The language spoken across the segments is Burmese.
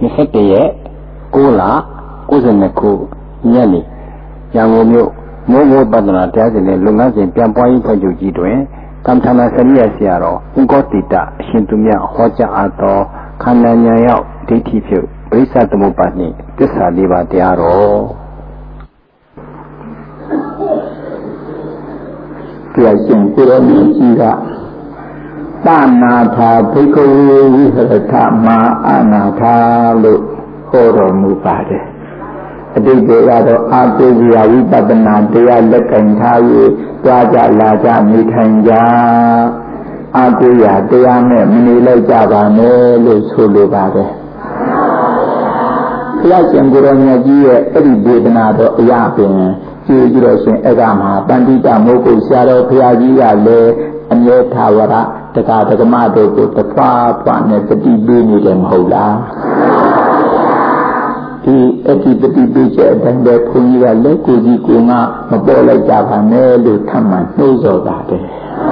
21ရက်9လ92ခုညနေရန်ကုန်မြို့မိုးမိုးပတ္တနာတရားစင်နဲ့လုပ်ငန်းစဉ်ပြန်ပွားရေးဖွဲ့ချုပ်ကြီးတွင်ကမ္မထာနာစရိယဆရာတော်ဥက္ကတိတအရှင်သူမြတ်ဟောကြားအပ်သောခန္ဓာဉာဏ်ရောက်ဒိဋ္ဌိဖြုတ်ပရိစ္ဆသမုပ္ပါဒ်နှင့်သစ္စာ၄ပါးတရားတော်တရားရှင်ကိုရောမြတ်ကြီးကသနာထာဘိက္ခဝေဝိဟရထမအာနာထာလို့ဟောတော်မူပါတယ်အတိတ်ကတော့အာတုဇရာဝိပဿနာတရားလက်ကင်ထား၍ကြွားကြလာကြနေထိုင်ကြအာတုရာတရားနဲ့မနေလိုက်ကြပါနဲ့လို့ဆိုလိုပါတယ်ဘုရားရှင်ကိုရောမြတ်ကြီးရဲ့အဲ့ဒီဒေသနာတော်အရာပင်ကြည့်ကြည့်လို့ရှင်အဲ့ကမှာပန္တိတမိုးကုဆရာတော်ဘုရားကြီးကလည်းအမြဲထာဝရတက္ကဒကမတို့ကိုတဖွာဖွာနဲ့တတိပေးနေတယ်မဟုတ်လားဒီအတိတတိပေးချက်အတိုင်းပဲဘုန်းကြီးကလက်ကိုကြီးကိုငါမပေါ်လိုက်ကြပါနဲ့လို့ထပ်မံနှိုးဆော်ပါတယ်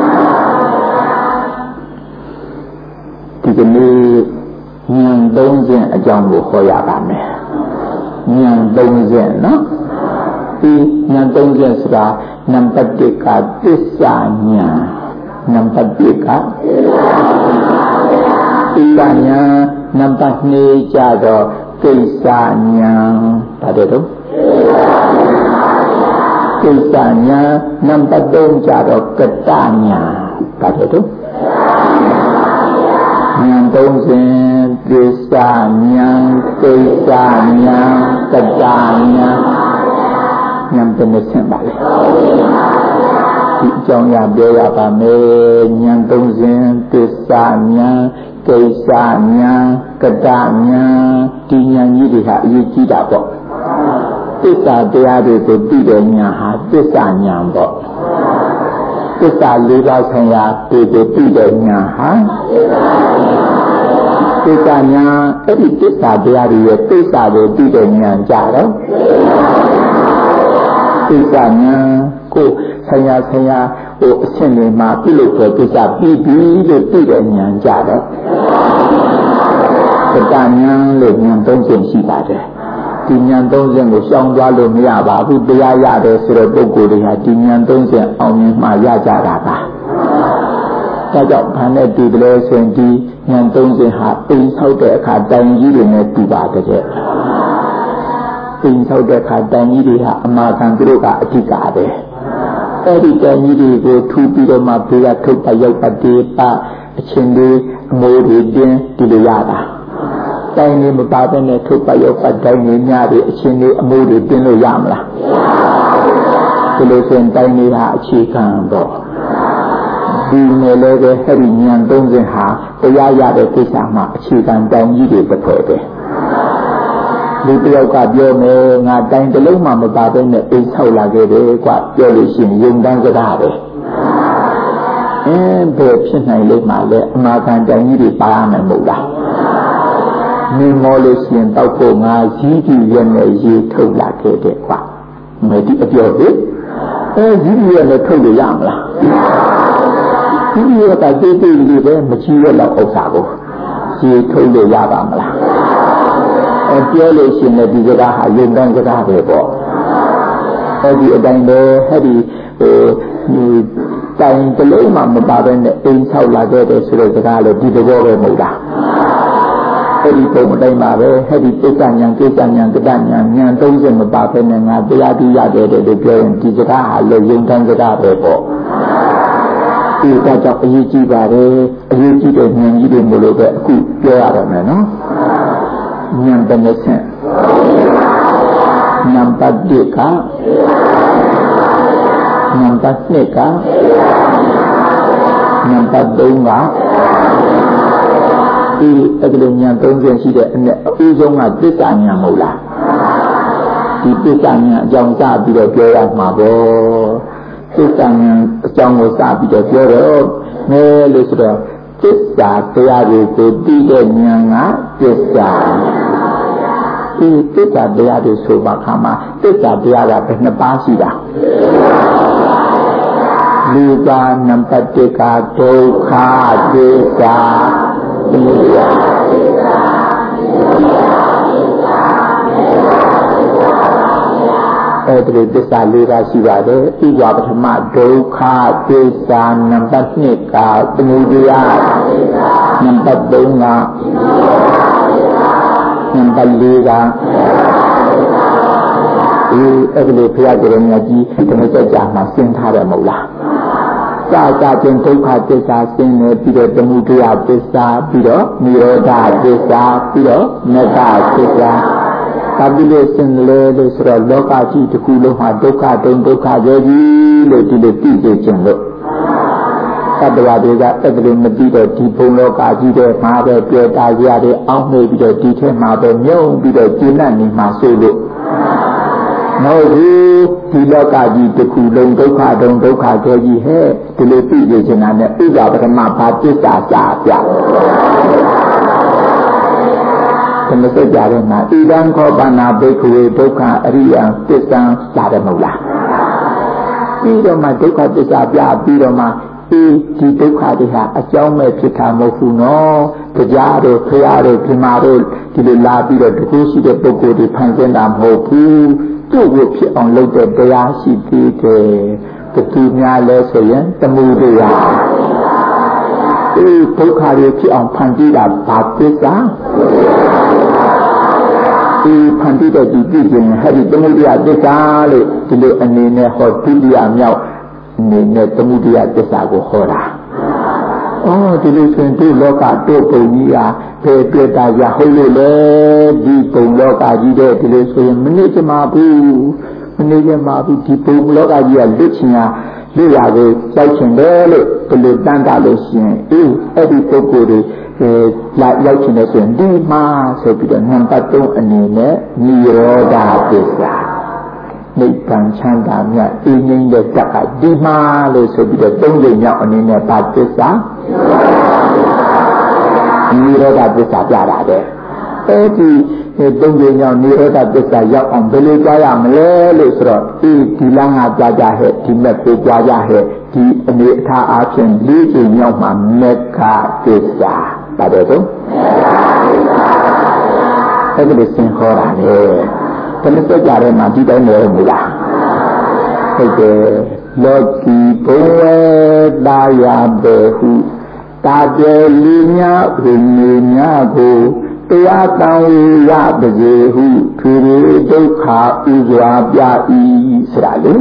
ဒီကနေ့ဉာဏ်သုံးခြင်းအကြောင်းကိုဟောရပါမယ်ဉာဏ်သုံးခြင်းနော်ဒီဉာဏ်သုံးခြင်းဆိုတာနံပါတ်1ကသစ္စာဉာဏ်နံပါတ်1ကသစ္စာဉာဏ်နံပါတ်2ကြတော့ကိစ္စဉာဏ်ပါတယ်တော့ကိစ္စဉာဏ်နံပါတ်3ကြတော့ကတ္တဉာဏ်ပါတယ်တော့ဉာဏ်သုံးခြင်းသစ္စာဉာဏ်ကိစ္စဉာဏ်ကတ္တဉာဏ်ဉာဏ်เป็นဆင့်ပါလေဒီအကြောင်းရပြောရပါမယ်ဉာဏ်သုံးခြင်းသစ္စာဉာဏ်ကိစ္စဉာဏ်ကတ္တဉာဏ်ဒီဉာဏ်ကြီးတွေဟာအရေးကြီးတာပေါ့သစ္စာတရားတွေကိုသိတဲ့ဉာဏ်ဟာသစ္စာဉာဏ်ပေါ့သစ္စာ၄ပါးဆိုင်ရာတွေကိုသိတဲ့ဉာဏ်ဟာသစ္စာဉာဏ်အဲ့ဒီသစ္စာတရားတွေရဲ့သစ္စာကိုသိတဲ့ဉာဏ်ကြတော့သစ္စာဉာဏ်ကိုဆိုင်ရာဟိုအဆင့်တွေမှာပြုလုပ်တဲ့သစ္စာပြီးပြီလို့သိတဲ့ဉာဏ်ကြတော့ကတ္တဉာဏ်လို့ဉာဏ်သုံးခြင်းရှိပါတယ်ဒီဉာဏ်သုံးခြင်းကိုရှောင်သွားလို့မရပါဘူးတရားရတယ်ဆိုတော့ပုဂ္ဂိုလ်တွေဟာဒီဉာဏ်သုံးခြင်းအောင်မြင်မှရကြတာပါဒါကြောင့်ဘာနဲ့ဒီကလေးဆိုရင်ဒီဉာဏ်သုံးခြင်းဟာအိမ်ဆောက်တဲ့အခါတိုင်ကြီးတွေနဲ့တူပါတယ်အိမ်ဆောက်တဲ့အခါတိုင်ကြီးတွေဟာအမာခံသူတို့ကအဓိကပဲအဲ့ဒီတိုင်ကြီးတွေကိုထူပြီးတော့မှဘေးကထုတ်ပတ်ရောက်ပတ်တေးပါအချင်းတွေအမိုးတွေတင်းဒီလိုရတာတိုင်နေမပါဘဲနဲ့ထုတ်ပတ်ရောက်ပတ်တိုင်နေများတွေအချင်းတွေအမိုးတွေတင်းလို့ရမလားဒီလိုဆိုရင်တိုင်တွေဟာအခြေခံတော့ဒီနယ်လည်းပဲအဲ့ဒီဉာဏ်သုံးခြင်းဟာတရားရတဲ့ကိစ္စမှာအခြေခံတိုင်ကြီးတွေတစ်ဖွဲ့ပဲလူတယောက်ကပြောမယ်ငါတိုင်တလုံးမှမပါဘဲနဲ့အိမ်ဆောက်လာခဲ့တယ်ကွပြောလို့ရှိရင်ယုံတန်းစကားပဲဘယ်ဖြစ်နိုင်လို့မှလဲအမာခံတိုင်ကြီးတွေပါရမယ်မဟုတ်လားမင်းမောလို့ရှိရင်တောက်ဖို့ငါကြီးကြီးရဲ့နဲ့ရေထုတ်လာခဲ့တယ်ကွမဒီအပြောလေကြီးကြီးရဲ့နဲ့ထုတ်လို့ရမလားကြီးကြီးရဲ့ကတိတိလေးပဲမကြီးရတော့ဥစ္စာကိုရေထုတ်လို့ရပါမလားပြောလို့ရှိရင်ဒီစကားဟာယုံတန်းစကားပဲပေါ့အဲ့ဒီအတိုင်းပဲအဲ့ဒီတိုင်တလုံးမှမပါဘဲနဲ့အိမ်ဆောက်လာခဲ့တဲ့ဆိုတဲ့စကားလို့ဒီသဘောပဲမဟုတ်လားအဲ့ဒီပုံအတိုင်းပါပဲအဲ့ဒီပိဋကဉာဏ်ကိစ္စဉာဏ်ကတ္တဉာဏ်ဉာဏ်30မပါဘဲနဲ့ငါတရားပြီးရခဲ့တယ်လို့ပြောရင်ဒီစကားဟာလည်းယုံတန်းစကားပဲပေါ့ဒီကကြောင့်အရေးကြီးပါတယ်အရေးကြီးတဲ့ဉာဏ်ကြီးတွေမလို့ပဲအခုပြောရတော့မယ်နော်ဉာဏ်เป็นဆင့်နံပါတ်1ကနံပါတ်2ကနံပါတ်3ကဒီအဲ့ဒီဉာဏ်30ရှိတဲ့အနဲ့အဦးဆုံးကသစ္စာဉာဏ်မဟုတ်လားဒီသစ္စာဉာဏ်အကြောင်းစပြီးတော့ပြောရမှာပေါ့သစ္စာဉာဏ်အကြောင်းကိုစပြီးတော့ပြောတော့မဲလို့ဆိုတော့သစ္စာတရားတွေကိုသိတဲ့ဉာဏ်ကသစ္စာဒီသစ္စာတရားတွေဆိုပါခါမှာသစ္စာတရားကဘယ်နှပါးရှိတာလူကနံပါတ်1ကဒုက္ခသစ္စာဒီအဲ့ဒီသစ္စာ၄ပါးရှိပါတယ်ဥပပထမဒုက္ခသစ္စာနံပါတ်2ကသမုဒယနံပါတ်3ကနံပါတ်4ကအဲ့ဒီဘုရားကိုယ်တော်ကြီးဓမ္မစကြာမှာရှင်းထားတယ်မဟုတ်လားစာချင်းဒုက္ခသစ္စာရှင်းနေပြီးတော့သမုဒယသစ္စာပြီးတော့និရောဓသစ္စာပြီးတော့မဂ္ဂသစ္စာဘာဖြစ်လို့ရှင်းလဲလို့ဆိုတော့လောကကြီးတစ်ခုလုံးမှာဒုက္ခတုံဒုက္ခပဲကြီးလို့ဒီလိုသိစေခြင်းလို့သတ္တဝါတွေကအဲ့ဒီလိုမသိတော့ဒီဘုံလောကကြီးတဲ့မှာပဲပြောတာကြရတယ်အောင်းနေပြီးတော့ဒီထဲမှာပဲမြုံပြီးတော့ကျဉ်းနေမှာဆိုလို့မဟုတ်ဘူးဒီလောကကြီးတစ်ခုလုံးဒုက္ခတုံဒုက္ခပဲကြီးဟဲ့ဒီလိုသိစေခြင်းနဲ့ဥပ္ပါပထမဘာသစ္စာစာပြသမစကြရမှာဣဒံခောပနာဘိက္ခဝေဒုက္ခအရိယသစ္စာစာတယ်မဟုတ်လားပြီးတော့မှဒုက္ခသစ္စာပြပြီးတော့မှဒီဒုက္ခတွေဟာအကြောင်းမဲ့ဖြစ်တာမဟုတ်ဘူးနော်တရားတို့ဖရာတို့ပြမာတို့ဒီလိုလာပြီးတော့တခုရှိတဲ့ပုဂ္ဂိုလ်တွေဖန်ဆင်းတာမဟုတ်ဘူးသူ့ကိုဖြစ်အောင်လုပ်တဲ့တရားရှိသေးတယ်တတိများလဲဆိုရင်သမုဒယဒုက္ခတွေဖြစ်အောင်ဖန်တီးတာဘာသစ္စာဒီဖန်တီးတဲ့ဒီပြည့်ခြင်းဟဲ့ဒီသမုဒယသစ္စာလို့ဒီလိုအနေနဲ့ဟောဒုတိယမြောက်အနေနဲ့သမုဒယသစ္စာကိုဟောတာဒီလိုဆိုရင်ဒီလောကတို့ပုံကြီးဟာဘယ်တွေ့တာကြဟုတ်လို့လဲဒီပုံလောကကြီးတဲ့ဒီလိုဆိုရင်မနစ်ကြမှာဘူးမနစ်ကြမှာဘူးဒီပုံလောကကြီးကလွတ်ချင်တာလွတ်ရကိုကြောက်ချင်တယ်လို့ဒီလိုတန်တာလို့ရှိရင်အဲ့ဒီပုဂ္ဂိုလ်တွေလာရောက်ချင်တယ်ဆိုရင်ဒီမှာဆိုပြီးတော့နံပါတ်3အနေနဲ့និရောဓသစ္စာနိဗ္ဗာန်ချမ်းသာမြတ်အင်းငိမ့်တဲ့တက်ကဒီမှာလို့ဆိုပြီးတော့3ကြိမ်မြောက်အနေနဲ့ဘာသစ္စာនិရောဓသစ္စာပြတာတဲ့အဲ့ဒီ3ကြိမ်မြောက်និရောဓသစ္စာရောက်အောင်ဘယ်လိုကြားရမလဲလို့ဆိုတော့ဒီလမ်းကကြားကြဟဲ့ဒီမဲ့ကိုကြားကြဟဲ့ဒီအနေအထားအချင်း4ကြိမ်မြောက်မှာမက္ခသစ္စာပါတယ်တော့အဲ့ဒီစင်ခေါ်တာလေဘယ်လိုစကြရဲမှာဒီတိုင်းနေမလားဟုတ်တယ်လောကီဘဝတာယာဘေဟုတာတေလီညာဝိညာဉ်ကိုတရားတန်ရပါစေဟုသူဒုက္ခဥစွာပြ၏ဆိုတာလေ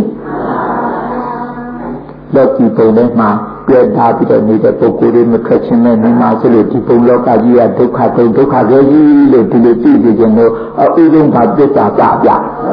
လောကီဘဝမှာပြတ်သားပြီးတော့နေတဲ့ပုဂ္ဂိုလ်တွေမထွက်ချင်းနဲ့နေမှာဆိုလို့ဒီဘုံလောကကြီးကဒုက္ခဒုက္ခပဲကြီးလို့ဒီလိုသိနေခြင်းကိုအဥဆုံးဘာသစ္စာပြ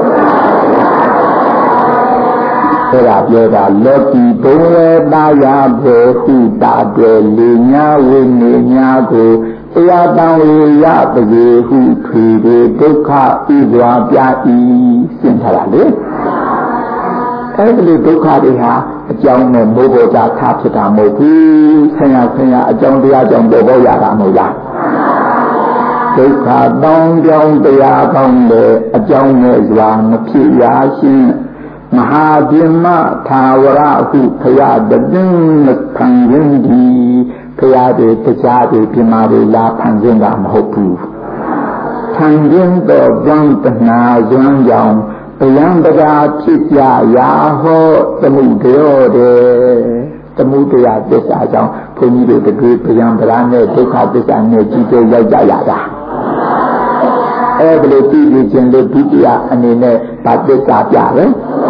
အဲ့ဒါပြောတာလောကီဘုံဝေတာယာဘေဟုတာတေလေညာဝိနေညာကိုတရားတန်ဝေရပစေဟုထွေတွေဒုက္ခဥစွာပြ၏ရှင်းထားတာလေအဲ့ဒီဒုက္ခတွေဟာအကြောင်းနဲ့မိုးပေါ်ကြထားဖြစ်တာမဟုတ်ဘူးဆရာအကြောင်းတရားကြောင့်ပေါ်ပေါ်ရတာမဟုတ်လားဒုက္ခတောင်းကြောင်းတရားကောင်းတဲ့အကြောင်းနဲ့စွာမဖြစ်ရရှင်မဟာပြမသာဝရဟုဖရာတည်မခံရင်ဒီဖရာတွေတရားတွေပြမာတွေလာဖန်ဆင်းတာမဟုတ်ဘူးခံရင်တော့ကြောင့်တဏှာကျွမ်းကြောင့်တရားတရားဖြစ်ကြရာဟောသမုဒယောတဲ့သမုဒယသစ္စာကြောင့်ဘုန်းကြီးတို့တွေတရားတရားနဲ့ဒုက္ခသစ္စာနဲ့ကြည့်ကြရောက်ကြရတာအဲ့ဒီလိုကြည့်ခြင်းလို့ဒုတိယအနေနဲ့ဗာသစ္စာပြတယ်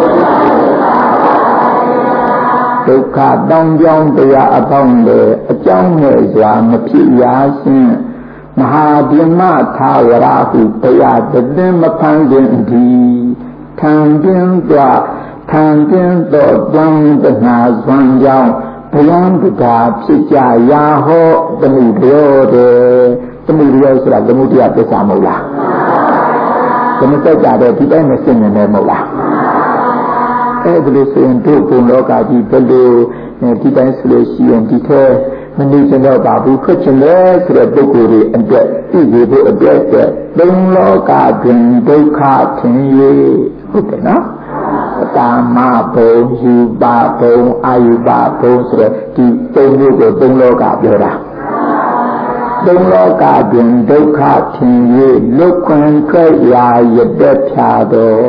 ဒုက္ခတောင်းကြောင်းတရားအပေါင်းလေအကြောင်းနဲ့စွာမဖြစ်ရရှင်မဟာပြမသာဝရဟုတရားတည်မဖန်ခြင်းဒီထံခြင်းသောကြောင့်တဏှာဇွမ်းကြောင့်ဘယံတကာဖြစ်ကြရာဟောသမုဒယောတဲ့သမုဒယောဆိုတာသမုဒယသစ္စာမဟုတ်လားသမုဒ္ဒကြတဲ့ဒီတိုင်းမစင်နေတယ်မဟုတ်လားအဲ့ဒီလိုဆိုရင်တို့ဘုံလောကကြီးဘယ်လိုဒီတိုင်းဆိုလို့ရှိရင်ဒီထဲမနေကြတော့ပါဘူးထွက်ချင်တယ်ဆိုတဲ့ပုဂ္ဂိုလ်တွေအတွက်သိစေဖို့အတွက်သုံးလောကတွင်ဒုက္ခထင်၍ဟုတ်တယ်နော်ကာမဘုံယူပါဘုံအာယုပါဘုံဆိုတဲ့ဒီသုံးမျိုးကိုသုံးလောကပြောတာသုံးလောကတွင်ဒုက္ခထင်၍လွတ်ခွင့်ထွက်ရာရတဲ့ဖြာတော်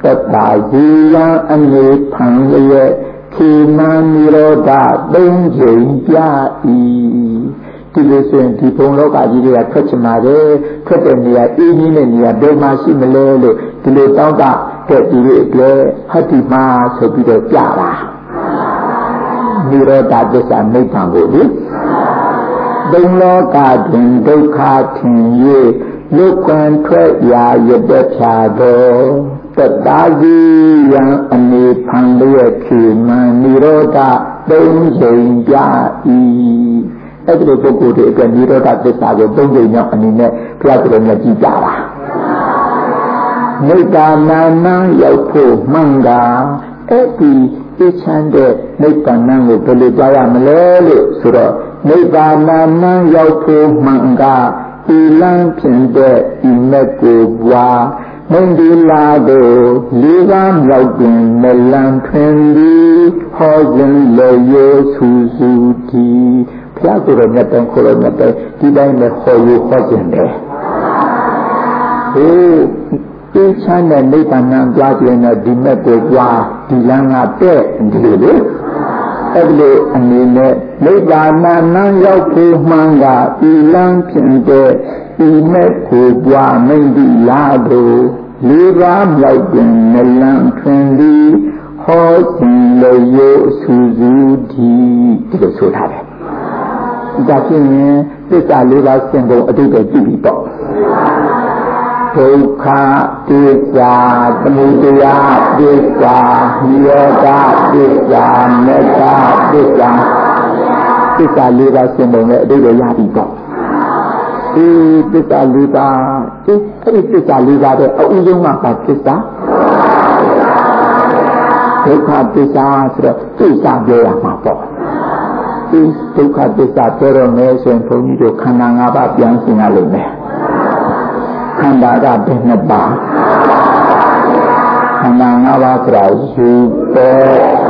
tất cả di yang anh ấy phẳng lệ khi mà niroda đông dĩnh gia yဒီလိုဆိုရင်ဒီဘုံလောကကြီးတွေကထွက်ချင်ပါတယ်ထွက်တဲ့နေရာအင်းကြီးတဲ့နေရာဘယ်မှာရှိမလဲလို့ဒီလိုတောင်းတတဲ့ဒီလိုအတွက်ဟတ္တိမာဆိုပြီးတော့ပြတာနိရောဓသစ္စာနိဗ္ဗာန်ကိုလေဘုံလောကတွင်ဒုက္ခထင်၍လုကွန်ထွက်ရာရတဲ့ဖြာတော်တတာစီယံအနေဖန်လျက်ခေမံနိရောဓသုံးချိန်ပြ၏အဲ့ဒီပုဂ္ဂိုလ်တွေအတွက်နိရောဓသစ္စာကိုသုံးချိန်မြောက်အနေနဲ့ဘုရားတော်မြတ်ကြည်ကြတာနိဗ္ဗာန်နာရောက်ဖို့မှန်တာအဲ့ဒီသိချမ်းတဲ့နိဗ္ဗာန်ကိုဘယ်လိုကြားရမလဲလို့ဆိုတော့နိဗ္ဗာန်နာရောက်ဖို့မှန်ကဤလမ်းဖြင့်တဲ့ဤမက်ကိုဘွားမင်္ဂလာတို့လေးပါးမြောက်တွင်မလံထွင်သည်ဟောခြင်းလေရိုးဆူဆူသည်ဘုရားကိုယ်တော်မြတ်တဲ့ခေါ်တော်မြတ်တဲ့ဒီတိုင်းနဲ့ဟောရဟောခြင်းတယ်ဟိုသိချမ်းတဲ့နိဗ္ဗာန်ကြွားခြင်းနဲ့ဒီမက်ကိုကြွားဒီလမ်းကတဲ့ဒီလိုလေအဲ့ဒီအနေနဲ့နိဗ္ဗာန်ရောက်ဖို့မှန်ကဤလမ်းဖြင့်တဲ့ဤမက်ကိုကြွားမင်္ဂလာတို့လေးပါးမြောက်တွင်မလံထွင်သည်ဟောခြင်းလေရိုးဆူဆူသည်ဒီလိုဆိုထားတယ်ဒါဖြစ်ရင်သစ္စာလေးပါးစင်ကုန်အတိတ်ပဲကြည့်ပြီးတော့ဒုက္ခသစ္စာသမုဒယသစ္စာနိရောဓသစ္စာမေတ္တာသစ္စာသစ္စာလေးပါးစင်ကုန်နဲ့အတိတ်ပဲရပြီးတော့ဒီသစ္စာလေးပါးအဲ့ဒီသစ္စာလေးပါးတဲ့အဥဆုံးကပါသစ္စာဒုက္ခသစ္စာဆိုတော့သစ္စာပြောရမှာပေါ့ဒီဒုက္ခသစ္စာပြောရမယ်ဆိုရင်ဘုန်းကြီးတို့ခန္ဓာ၅ပါးပြန်ရှင်းရလိမ့်မယ်ခန္ဓာကဘယ်နှပါးခန္ဓာ၅ပါးဆိုတာယူပေါ်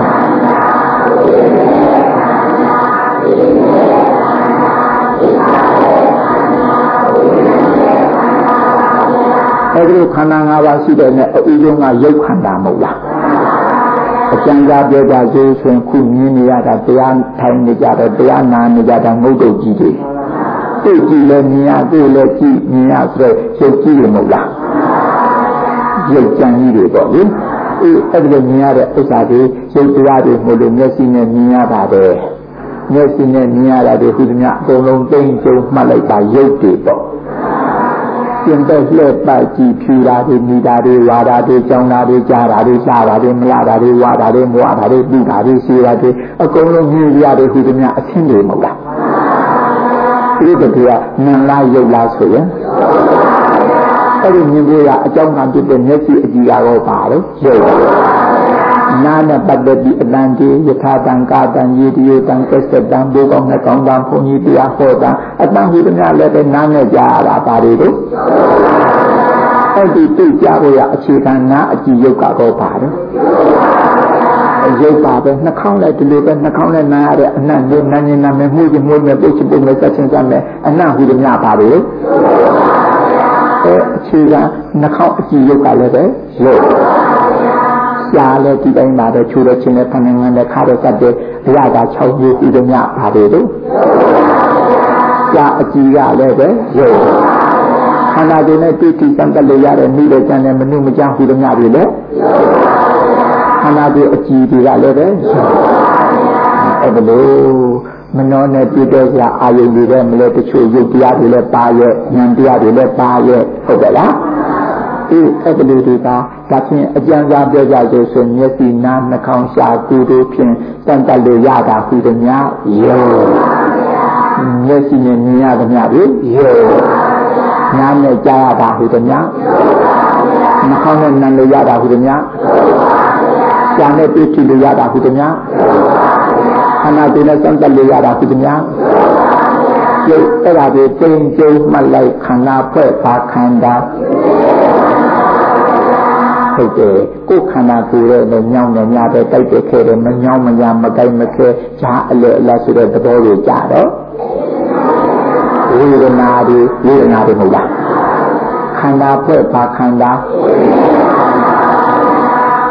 အဲ့ဒီခန္ဓာ၅ပါးရှိတဲ့နဲ့အဥဆုံးကရုပ်ခန္ဓာမဟုတ်လားအကျဉ်းစားပြောကြဆိုရင်ခုမြင်နေရတာတရားထိုင်နေကြတယ်တရားနာနေကြတာငုတ်တုတ်ကြီးတွေသိကြည့်လည်းမြင်ရသိလည်းကြည့်မြင်ရဆိုရုပ်ကြီးတွေမဟုတ်လားရုပ်ကြံကြီးတွေပေါ့လေအဲ့ဒီလိုမြင်ရတဲ့ဥစ္စာတွေရုပ်တရားတွေမဟုတ်လို့မျက်စိနဲ့မြင်ရပါတယ်မျက်စိနဲ့မြင်ရတာတွေခုတည်းအကုန်လုံးသိမ့်ကျုံမှတ်လိုက်တာရုပ်တွေပေါ့ကျင်တဲ့လှည့်ပတ်ကြည့်ဖြူတာတွေမိတာတွေဝါတာတွေကြောင်းတာတွေကြားတာတွေစားတာတွေမလားတာတွေဝါတာတွေမွားတာတွေပြူတာတွေရှိတာတွေအကုန်လုံးမြင်ရတဲ့ခုတည်းအချင်းတွေမဟုတ်လားဒီတည်းကနာလားရုပ်လားဆိုရင်အဲ့ဒီမြင်ဖို့ရအကြောင်းကဖြစ်တဲ့မျက်စိအကြည့်ကတော့ပါလို့ရုပ်နာနဲ့ပတ်သက်ပြီးအတန်ကြီးယထာတံကာတံယေတိယတံကစ္စတံဘုကောင်းနဲ့ကောင်းတံဘုန်းကြီးတရားဟောတာအတန်ဟူသည်များလည်းပဲနာနဲ့ကြားရတာပါလေတို့အဲ့ဒီသိကြဖို့ရအခြေခံနာအကြည့်ရုပ်ကတော့ပါတယ်ရုပ်ပါပဲနှာခေါင်းလည်းဒီလိုပဲနှာခေါင်းလည်းနာရတဲ့အနံ့လေးနာနေနာမယ်မှုချင်းမှုနဲ့ပုတ်ချပုတ်နဲ့ဆက်ချင်းဆက်မယ်အနံ့ဟူသည်များပါလေအခြေခံနှာခေါင်းအကြည့်ရုပ်ကလည်းပဲရုပ်ရှားလဲဒီတိုင်းပါပဲချိုးတဲ့ချင်းနဲ့ဖန်ငန်းနဲ့ခါတဲ့ကတ်တဲ့အရာက6မျိုးပြီးတော့ညပါလေတို့ရှားအကြည့်ရလည်းပဲရုပ်ခန္ဓာတွေနဲ့တိတိစံတက်လို့ရတဲ့မိတဲ့ကျန်တဲ့မနုမကြဟူသည်များပြီလေခန္ဓာတွေအကြည့်တွေကလည်းပဲအဲ့ဒါလို့မနောနဲ့ပြည့်တဲ့စရာအာယုန်တွေလည်းမလဲတချို့ရုပ်တရားတွေလည်းပါရဲ့ဉာဏ်တရားတွေလည်းပါရဲ့ဟုတ်ကဲ့လားအဲ့ဒီလိုတွေကဒါဖြင့်အကျဉ်းစားပြောကြဆိုမျက်စိနားနှာခေါင်းရှားကိုယ်တို့ဖြင့်စံတက်လို့ရတာဟူသည်များယောမျက်စိနဲ့မြင်ရသည်များပြီယောနားနဲ့ကြားရတာဟူသည်များနှာခေါင်းနဲ့နံလို့ရတာဟူသည်များရှားနဲ့တွေ့ကြည့်လို့ရတာဟူသည်များခန္ဓာကိုယ်နဲ့စံတက်လို့ရတာဟူသည်များရုပ်အဲ့ဒါတွေကျုံကျုံမှတ်လိုက်ခန္ဓာဖွဲ့ပါခန္ဓာဟုတ်တယ်ကိုယ်ခန္ဓာကိုယ်ရဲ့ညောင်းနေညတဲ့တိုက်တဲ့ခဲတယ်မညောင်းမညာမကိုက်မခဲဈာအလေအလတ်ဆိုတဲ့သဘောကိုကြတော့ဝေဒနာတွေမဟုတ်လားခန္ဓာဖွဲ့ပါခန္ဓာ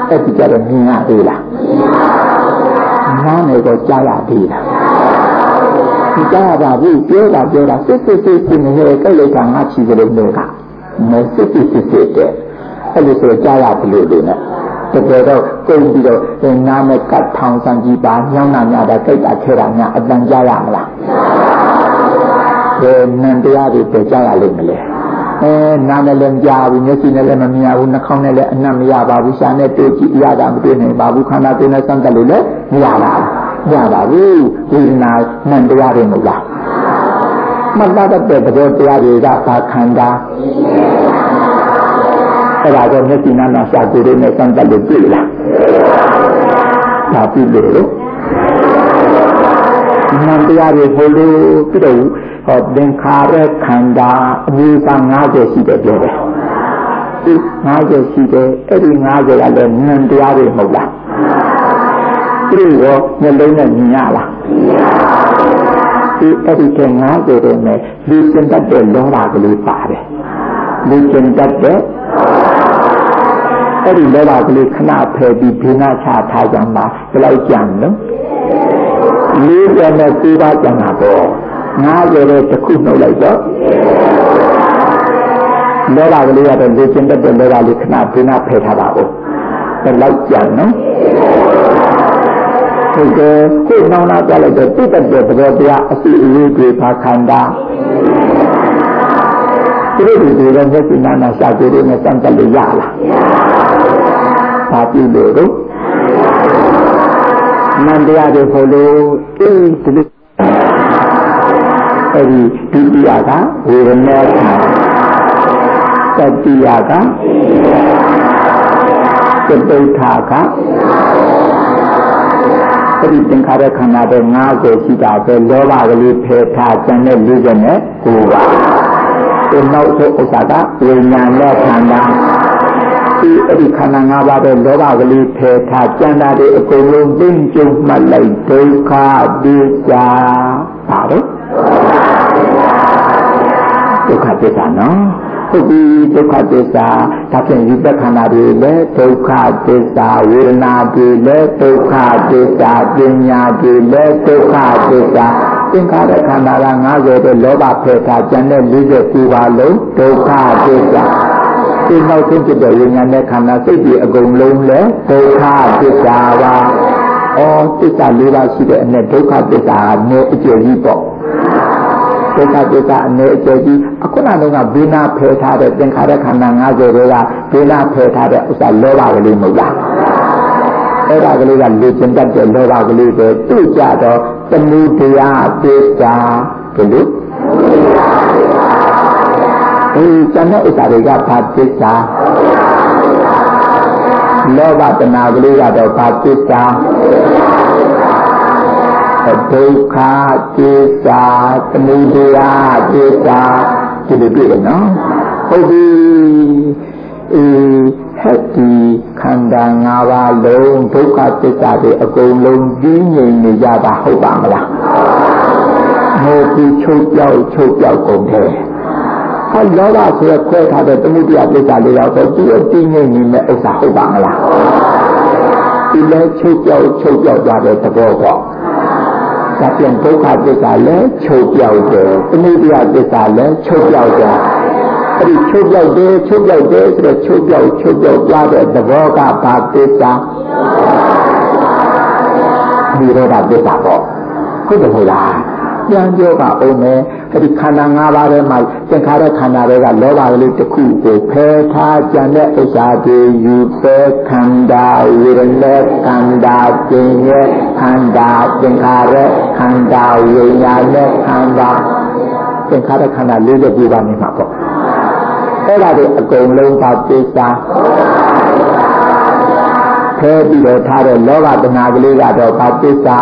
အဲ့ဒီကြတော့မြင်ရသေးလားနားနေတော့ကြားရသေးလားဒီကြားရပါဘူးပြောတာစစ်နေတယ်ကြိုက်လိုက်တာငါချီကြလို့နေကမစစ်တဲ့အဲ့လိုဆိုကြားရဘလို့လို့နဲ့တကယ်တော့ကုန်ပြီးတော့နားနဲ့ကတ်ထောင်ဆန်းကြည့်ပါညောင်းနာများတာကြိုက်တာခဲတာများအတန်ကြားရမလားနန္တရားတွေပြကြရလိမ့်မလဲနားနဲ့လည်းမကြားဘူးမျက်စိနဲ့လည်းမမြင်ဘူးနှာခေါင်းနဲ့လည်းအနံ့မရပါဘူးရှားနဲ့တွေ့ကြည့်ရတာမတွေ့နိုင်ပါဘူးခန္ဓာကိုယ်နဲ့စမ်းသပ်လို့လည်းမရပါဘူးဝိညာဉ်နန္တရားတွေမဟုတ်လားမှတ်သားတဲ့သဘောတရားတွေကဘာခန္ဓာအဲ့ဒါတော့မျက်စိနားနဲ့ရှားကိုယ်နဲ့စမ်းသပ်လို့တွေ့လားဒါပြီလို့နန္တရားတွေဟိုလိုပြီးတော့သင်္ခါရခန္ဓာအမျိုးအစား50ရှိတယ်ပြောတယ်ဒီ50ရှိတယ်အဲ့ဒီ50ကလည်းနန္တရားတွေမဟုတ်လားသူ့ရောမျက်လုံးနဲ့မြင်ရလားဒီအဲ့ဒီက50တွေနဲ့လူစင်တတ်တဲ့လောဘကလေးပါတယ်လူစင်တတ်တဲ့အဲ့ဒီလောဘကလေးခဏဖယ်ပြီးဒိနာချထားကြမှာဘယ်လောက်ကြံလို့49ပါးကြံတာပေါ့50တဲ့တစ်ခုနှုတ်လိုက်တော့လောဘကလေးကတော့လူကျင်တတ်တဲ့လောဘလေးခဏဒိနာဖယ်ထားတာပေါ့ဘယ်လောက်ကြံနော်ဟုတ်ကဲ့ခုနောက်နာပြလိုက်တော့တိတတ်တဲ့သဘောတရားအစီအလေးတွေပါခန္ဓာဒီလိုတွေတော့မျက်စိနာနာရှာကြည့်နေစမ်းသပ်လို့ရလားဘာပြုလို့တော့နန္တရားတွေဟိုလိုဒီလိုအဲ့ဒီဒုတိယကဝေဒနာခန္ဓာတတိယကသတုထာကအဲ့ဒီသင်္ခါရခန္ဓာတွေ50ရှိတာပဲလောဘကလေးဖယ်ထားကျန်တဲ့49ပါဒီနောက်ဆုံးဥစ္စာကဝိညာဉ်နဲ့ခန္ဓာဒီအဲ့ဒီခန္ဓာ5ပါးပဲလောဘကလေးဖယ်ထားကျန်တာတွေအကုန်လုံးသိကျုံမှတ်လိုက်ဒုက္ခဒုက္ခပါတော့ဒုက္ခသစ္စာနော်ဟုတ်ပြီဒုက္ခသစ္စာဒါဖြင့်ဒီပခန္ဓာတွေလည်းဒုက္ခသစ္စာဝေဒနာတွေလည်းဒုက္ခသစ္စာပညာတွေလည်းဒုက္ခသစ္စာသင်္ခါရခန္ဓာက50တဲ့လောဘဖယ်ထားကျန်တဲ့49ပါးလုံးဒုက္ခသစ္စာဒီနောက်ဆုံးဖြစ်တဲ့ဝိညာဉ်နဲ့ခန္ဓာစိတ်တွေအကုန်လုံးလည်းဒုက္ခသစ္စာပါဩသစ္စာ၄ပါးရှိတဲ့အ내ဒုက္ခသစ္စာနဲ့အကျယ်ကြီးပေါ့ဒုက္ခသစ္စာအနေအကျယ်ကြီးအခုနကဘိနာဖယ်ထားတဲ့သင်္ခါရခန္ဓာ50တွေကဘိနာဖယ်ထားတဲ့ဥစ္စာလောဘကလေးမဟုတ်လားအဲ့ဒါကလေးကလူကျင်တတ်တဲ့လောဘကလေးပဲသူ့ကြတော့သမှုတရားသစ္စာဘယ်လိုကျန်တဲ့ဥစ္စာတွေကဘာသစ္စာလောဘတဏှာကလေးကတော့ဘာသစ္စာဒုက္ခသစ္စာသမုဒယသစ္စာဒီလိုတွေ့တယ်နော်ဟုတ်ပြီဟက်ဒီခန္ဓာ5ပါးလုံးဒုက္ခသစ္စာတွေအကုန်လုံးကြီးငြိမ်နေကြတာဟုတ်ပါမလားမဟုတ်ဘူးချုပ်ပြောက်ကုန်တယ်ဟောလောဘဆိုရခွဲထားတဲ့သမုဒယသစ္စာလေးတော့သူ့တည်ငြိမ်နေတဲ့ဥစ္စာဟုတ်ပါမလားဒီလဲချုပ်ပြောက်သွားတဲ့သဘောပေါ့ဒါပြန်ဒုက္ခသစ္စာလည်းချုပ်ပြောက်တယ်သမုဒယသစ္စာလည်းချုပ်ပြောက်တယ်အဲ့ဒီချုပ်ပြောက်တယ်ဆိုတော့ချုပ်ပြောက်သွားတဲ့သဘောကဘာသစ္စာနိရောဓသစ္စာပေါ့ဟုတ်တယ်မဟုတ်လားပြန်ပြောပါဦးမယ်အဲ့ဒီခန္ဓာ5ပါးထဲမှာသင်္ခါရခန္ဓာတွေကလောဘကလေးတစ်ခုကိုဖယ်ထားကြတဲ့ဥစ္စာတွေယူပဲခန္ဓာဝေဒနာခန္ဓာပညာခန္ဓာသင်္ခါရခန္ဓာဝိညာဉ်နဲ့ခန္ဓာသင်္ခါရခန္ဓာ49ပါးနေမှာပေါ့အဲ့ဒါတွေအကုန်လုံးပါသစ္စာဖယ်ပြီးတော့ထားတဲ့လောဘတဏှာကလေးကတော့ပါသစ္စာ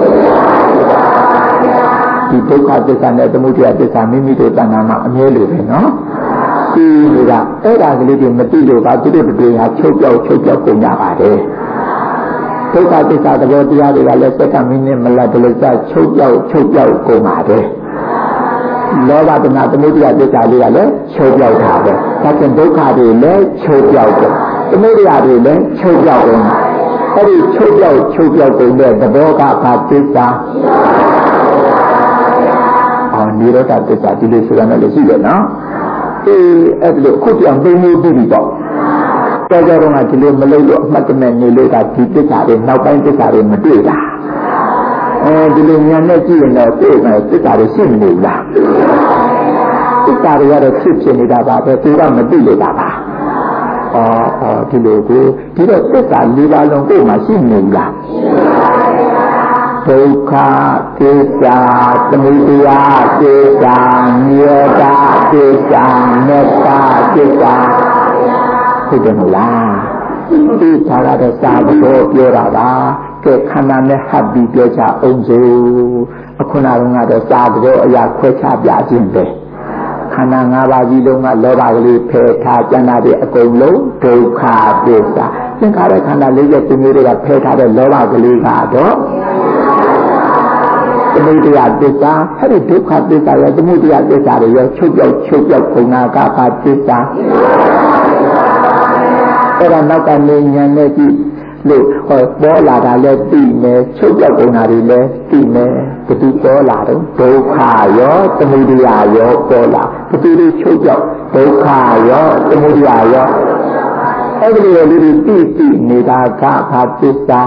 ဒီဒုက္ခသစ္စာနဲ့သမုဒယသစ္စာမိမိတို့တဏှာမှာအမြဲလိုပဲနော်ဒီကအဲ့ဒါကလေးတွေမသိလို့ပါသူတို့တွေဟာချုပ်ပြောက်ကုန်ကြပါတယ်ဒုက္ခသစ္စာသဘောတရားတွေကလည်းစက္ကန့်မိနစ်မလတ်တလို့စချုပ်ပြောက်ကုန်ပါတယ်လောဘတဏှာသမုဒယသစ္စာလေးကလည်းချုပ်ပြောက်တာပဲဒါကြောင့်ဒုက္ခတွေလည်းချုပ်ပြောက်တယ်သမုဒ္ဒရာတွေလည်းချုပ်ပြောက်ကုန်အဲ့ဒီချုပ်ပြောက်ကုန်တဲ့သဘောကဘာသစ္စာနိရောဓသစ္စာဒီလိုဆိုတာလည်းရှိတယ်နော်အဲ့ဒီလိုအခုပြန်သိနေပြီပေါ့တော်တော်ကဒီလိုမလုပ်လို့အမှတ်တမဲ့နေလို့ကဒီသစ္စာတွေနောက်ပိုင်းသစ္စာတွေမတွေ့တာဒီလိုဉာဏ်နဲ့ကြည့်ရင်တော့တွေ့မယ်သစ္စာတွေရှိမနေဘူးလားသစ္စာတွေကတော့ဖြစ်နေတာပါပဲသူကမသိလို့တာပါဒီလိုကိုဒီတော့သစ္စာ၄ပါးလုံးကိုယ်မှာရှိနေဘူးလားဒုက္ခသစ္စာသမုဒယသစ္စာနိရောဓသစ္စာမေတ္တာသစ္စာဟုတ်တယ်မလားဒီသာရတဲ့စာတော်ပြောတာပါကဲခန္ဓာနဲ့ဟပ်ပြီးပြောချအောင်စို့အခုနကတော့စာတော်အရာခွဲခြားပြခြင်းပဲခန္ဓာ၅ပါးကြီးလုံးကလောဘကလေးဖယ်ထားကျန်တာတွေအကုန်လုံးဒုက္ခသစ္စာသင်္ခါရခန္ဓာ၄၀ခုမျိုးတွေကဖယ်ထားတဲ့လောဘကလေးကတော့သမုဒယသစ္စာအဲ့ဒီဒုက္ခသစ္စာရောသမုဒယသစ္စာတွေရောချုပ်ပြောက်ကုန်တာကဘာသစ္စာအဲ့ဒါနောက်ကနေဉာဏ်နဲ့ကြည့်လို့ပေါ်လာတာလည်းသိမယ်ချုပ်ပြောက်ကုန်တာတွေလည်းသိမယ်ဘယ်သူပေါ်လာတော့ဒုက္ခရောသမုဒယရောပေါ်လာဘယ်သူတွေချုပ်ပြောက်ဒုက္ခရောသမုဒယရောအဲ့ဒီလိုလေးသိနေတာကဘာသစ္စာ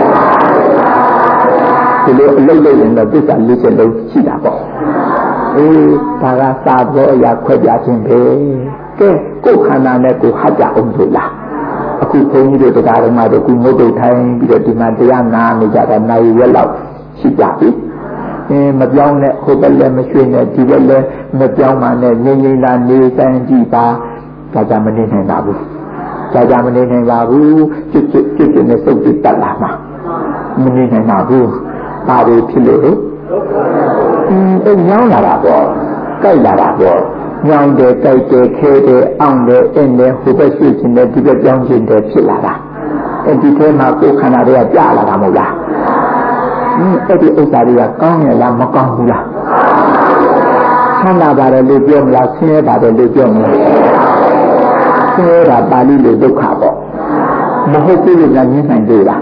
ဒီလိုအလုပ်လုပ်ရင်တော့သစ္စာ၄ချက်လုံးရှိတာပေါ့ဒါကစာတော်အရာခွဲပြခြင်းပဲကဲကိုယ်ခန္ဓာနဲ့ကိုယ်ဟတ်ကြအောင်လို့လားအခုဘုန်းကြီးတို့တရားတော်မှာတို့ကုငုတ်တုတ်ထိုင်ပြီးတော့ဒီမှာတရားနာနေကြတာနိုင်ရွက်လောက်ရှိကြပြီမပြောင်းနဲ့ဟိုဘက်လည်းမရွှေ့နဲ့ဒီဘက်လည်းမပြောင်းမှနဲ့ငြိမ်ငြိမ်လာနေတိုင်းကြည့်ပါဒါကြမနေနိုင်ပါဘူးဒါကြမနေနိုင်ပါဘူးကျွတ်နဲ့စုပ်ပြီးတက်လာမှာမနေနိုင်ပါဘူးပါရဖြစ်လို့ညောင်းလာတာပေါ့ကြိုက်လာတာပေါ့ညောင်းတယ်ကြိုက်တယ်ခဲတယ်အောင်တယ်အင်းတယ်ဟိုဘက်ရွှေ့ခြင်းတယ်ဒီဘက်ပြောင်းခြင်းတယ်ဖြစ်လာတာဒီထဲမှာကိုယ်ခန္ဓာတွေကကြာလာတာမဟုတ်လားအဲ့ဒီဥစ္စာတွေကကောင်းရလားမကောင်းဘူးလားဆန္ဒပါတယ်လို့ပြောမလားဆင်းရဲပါတယ်လို့ပြောမလားဆင်းရဲတာပါဠိလိုဒုက္ခပေါ့မဟုတ်ဘူးလို့လည်းမြင်နိုင်သေးလား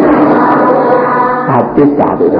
သစ္စာတွေ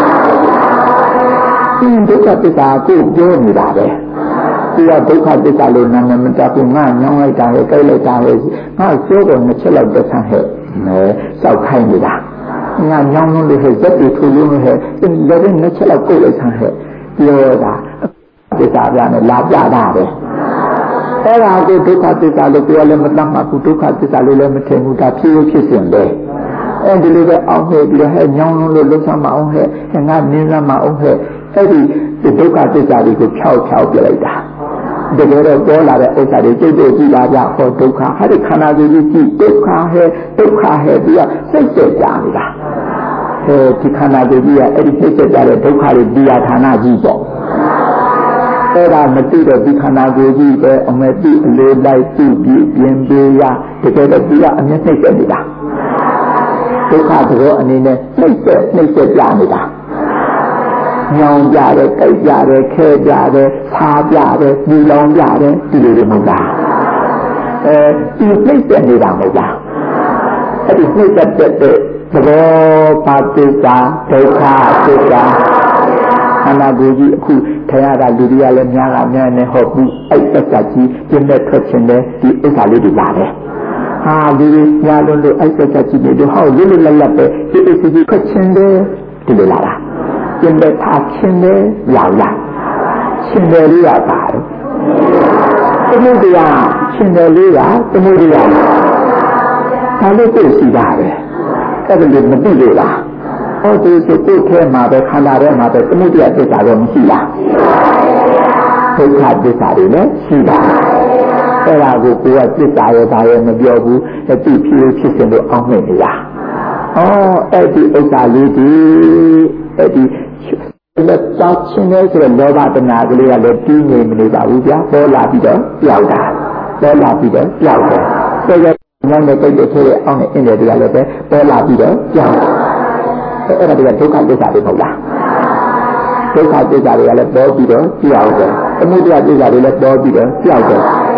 ဒုက္ခသစ္စာကိုပြောနေတာပဲဒီကဒုက္ခသစ္စာလို့နာမည်မတတ်ဘူးငါညောင်းလိုက်တာပဲကြိုက်လိုက်တာပဲငါပြောတော့နှစ်ချက်လောက်တက်ဆန်းဟဲ့စောက်ခိုင်းနေတာငါညောင်းလို့ဟဲ့ဇက်တွေထူလို့ဟဲ့လည်းနှစ်ချက်လောက်ကိုက်လိုက်ဆန်းဟဲ့ပြောတာသစ္စာပြနဲ့လာပြတာပဲအဲ့ဒါကိုဒုက္ခသစ္စာလို့ပြောလည်းမတတ်မှဘူးဒုက္ခသစ္စာလို့လည်းမထင်ဘူးဒါဖြစ်စဉ်ပဲဒီလိုပဲအောင်ဟဲ့ပြီးတော့ဟဲ့ညောင်းလို့လှုပ်ရှားမအောင်ဟဲ့ငါနင်းလာမအောင်ဟဲ့အဲ့ဒီဒုက္ခသစ္စာတွေကိုဖြောက်ပြလိုက်တာတကယ်တော့ပေါ်လာတဲ့ဥစ္စာတွေကြိတ်ကြည့်လာကြဟောဒုက္ခဟာဒီခန္ဓာကိုယ်ကြီးကြည့်ဒုက္ခဟဲ့ပြီးတော့စိတ်ဆက်ကြနေတာဒီခန္ဓာကိုယ်ကြီးကအဲ့ဒီစိတ်ဆက်ကြတဲ့ဒုက္ခတွေဒီယာဌာနကြီးပေါ့အဲ့ဒါမသိတော့ဒီခန္ဓာကိုယ်ကြီးပဲအမေတိအလေးလိုက်ကြည့်ပြီးပြင်ပေးရတကယ်တော့ဒီကအမျက်နှိမ့်ဆက်နေတာဒုက္ခသဘောအနေနဲ့နှိမ့်ဆက်ပြနေတာညောင်ကြတယ်ကြိုက်ကြတယ်ခဲကြတယ်ဆားကြတယ်ဒီလောင်ကြတယ်ဒီလိုတွေမဟုတ်လားဒီနှိမ့်ဆက်နေတာမဟုတ်လားအဲ့ဒီနှိမ့်ဆက်တဲ့သဘောပါတိစာဒုက္ခသစ္စာခန္ဓာကိုယ်ကြီးအခုထရတာလူတွေကလည်းများနေဟောဘူးအဲ့သက်သက်ကြီးပြင်းတဲ့ထွက်ခြင်းတဲ့ဒီဥစ္စာလေးတွေလာတယ်လူတွေညာလုံးလို့အဲ့ဆက်ကြည့်နေတော့ဟောလွတ်လွတ်လပ်လပ်ပဲဒီအစီအစီခက်ချင်းတယ်ဒီလိုလာတာကျင်တဲ့ထားချင်းတယ်ရောက်လာချင်းတယ်လေးရပါတယ်သမုဒယချင်းတယ်လေးကသမုဒယဒါလို့သိရှိပါတယ်အဲ့ဒါလည်းမသိလို့လားဟောဒီစိတ်ထဲမှာပဲခန္ဓာထဲမှာပဲသမုဒယသစ္စာတော့မရှိလားဒုက္ခသစ္စာတွေလည်းရှိတာအဲ့ဒါကိုကိုယ်ကသစ္စာရဲ့ဒါရဲ့မပြောဘူးအတိဖြစ်စဉ်လို့အောင်းမိနေတာအဲ့ဒီဥစ္စာလေးဒီအဲ့ဒီလက်သာချင်းနေဆိုတော့လောဘတနာကလေးကလည်းပြီးနေမနေပါဘူးဗျာပေါ်လာပြီးတော့ပျောက်တာပေါ်လာပြီးတော့ပျောက်တယ်ဆိုတော့ညနေတိတ်တိတ်ဆိုတဲ့အောင်းနဲ့အင်းတွေကလည်းပဲပေါ်လာပြီးတော့ပျောက်အဲ့ဒါတွေကဒုက္ခသစ္စာတွေမဟုတ်လားဒုက္ခသစ္စာတွေကလည်းပေါ်ပြီးတော့ပျောက်တယ်အမှုတရားသစ္စာတွေလည်းပေါ်ပြီးတော့ပျောက်တယ်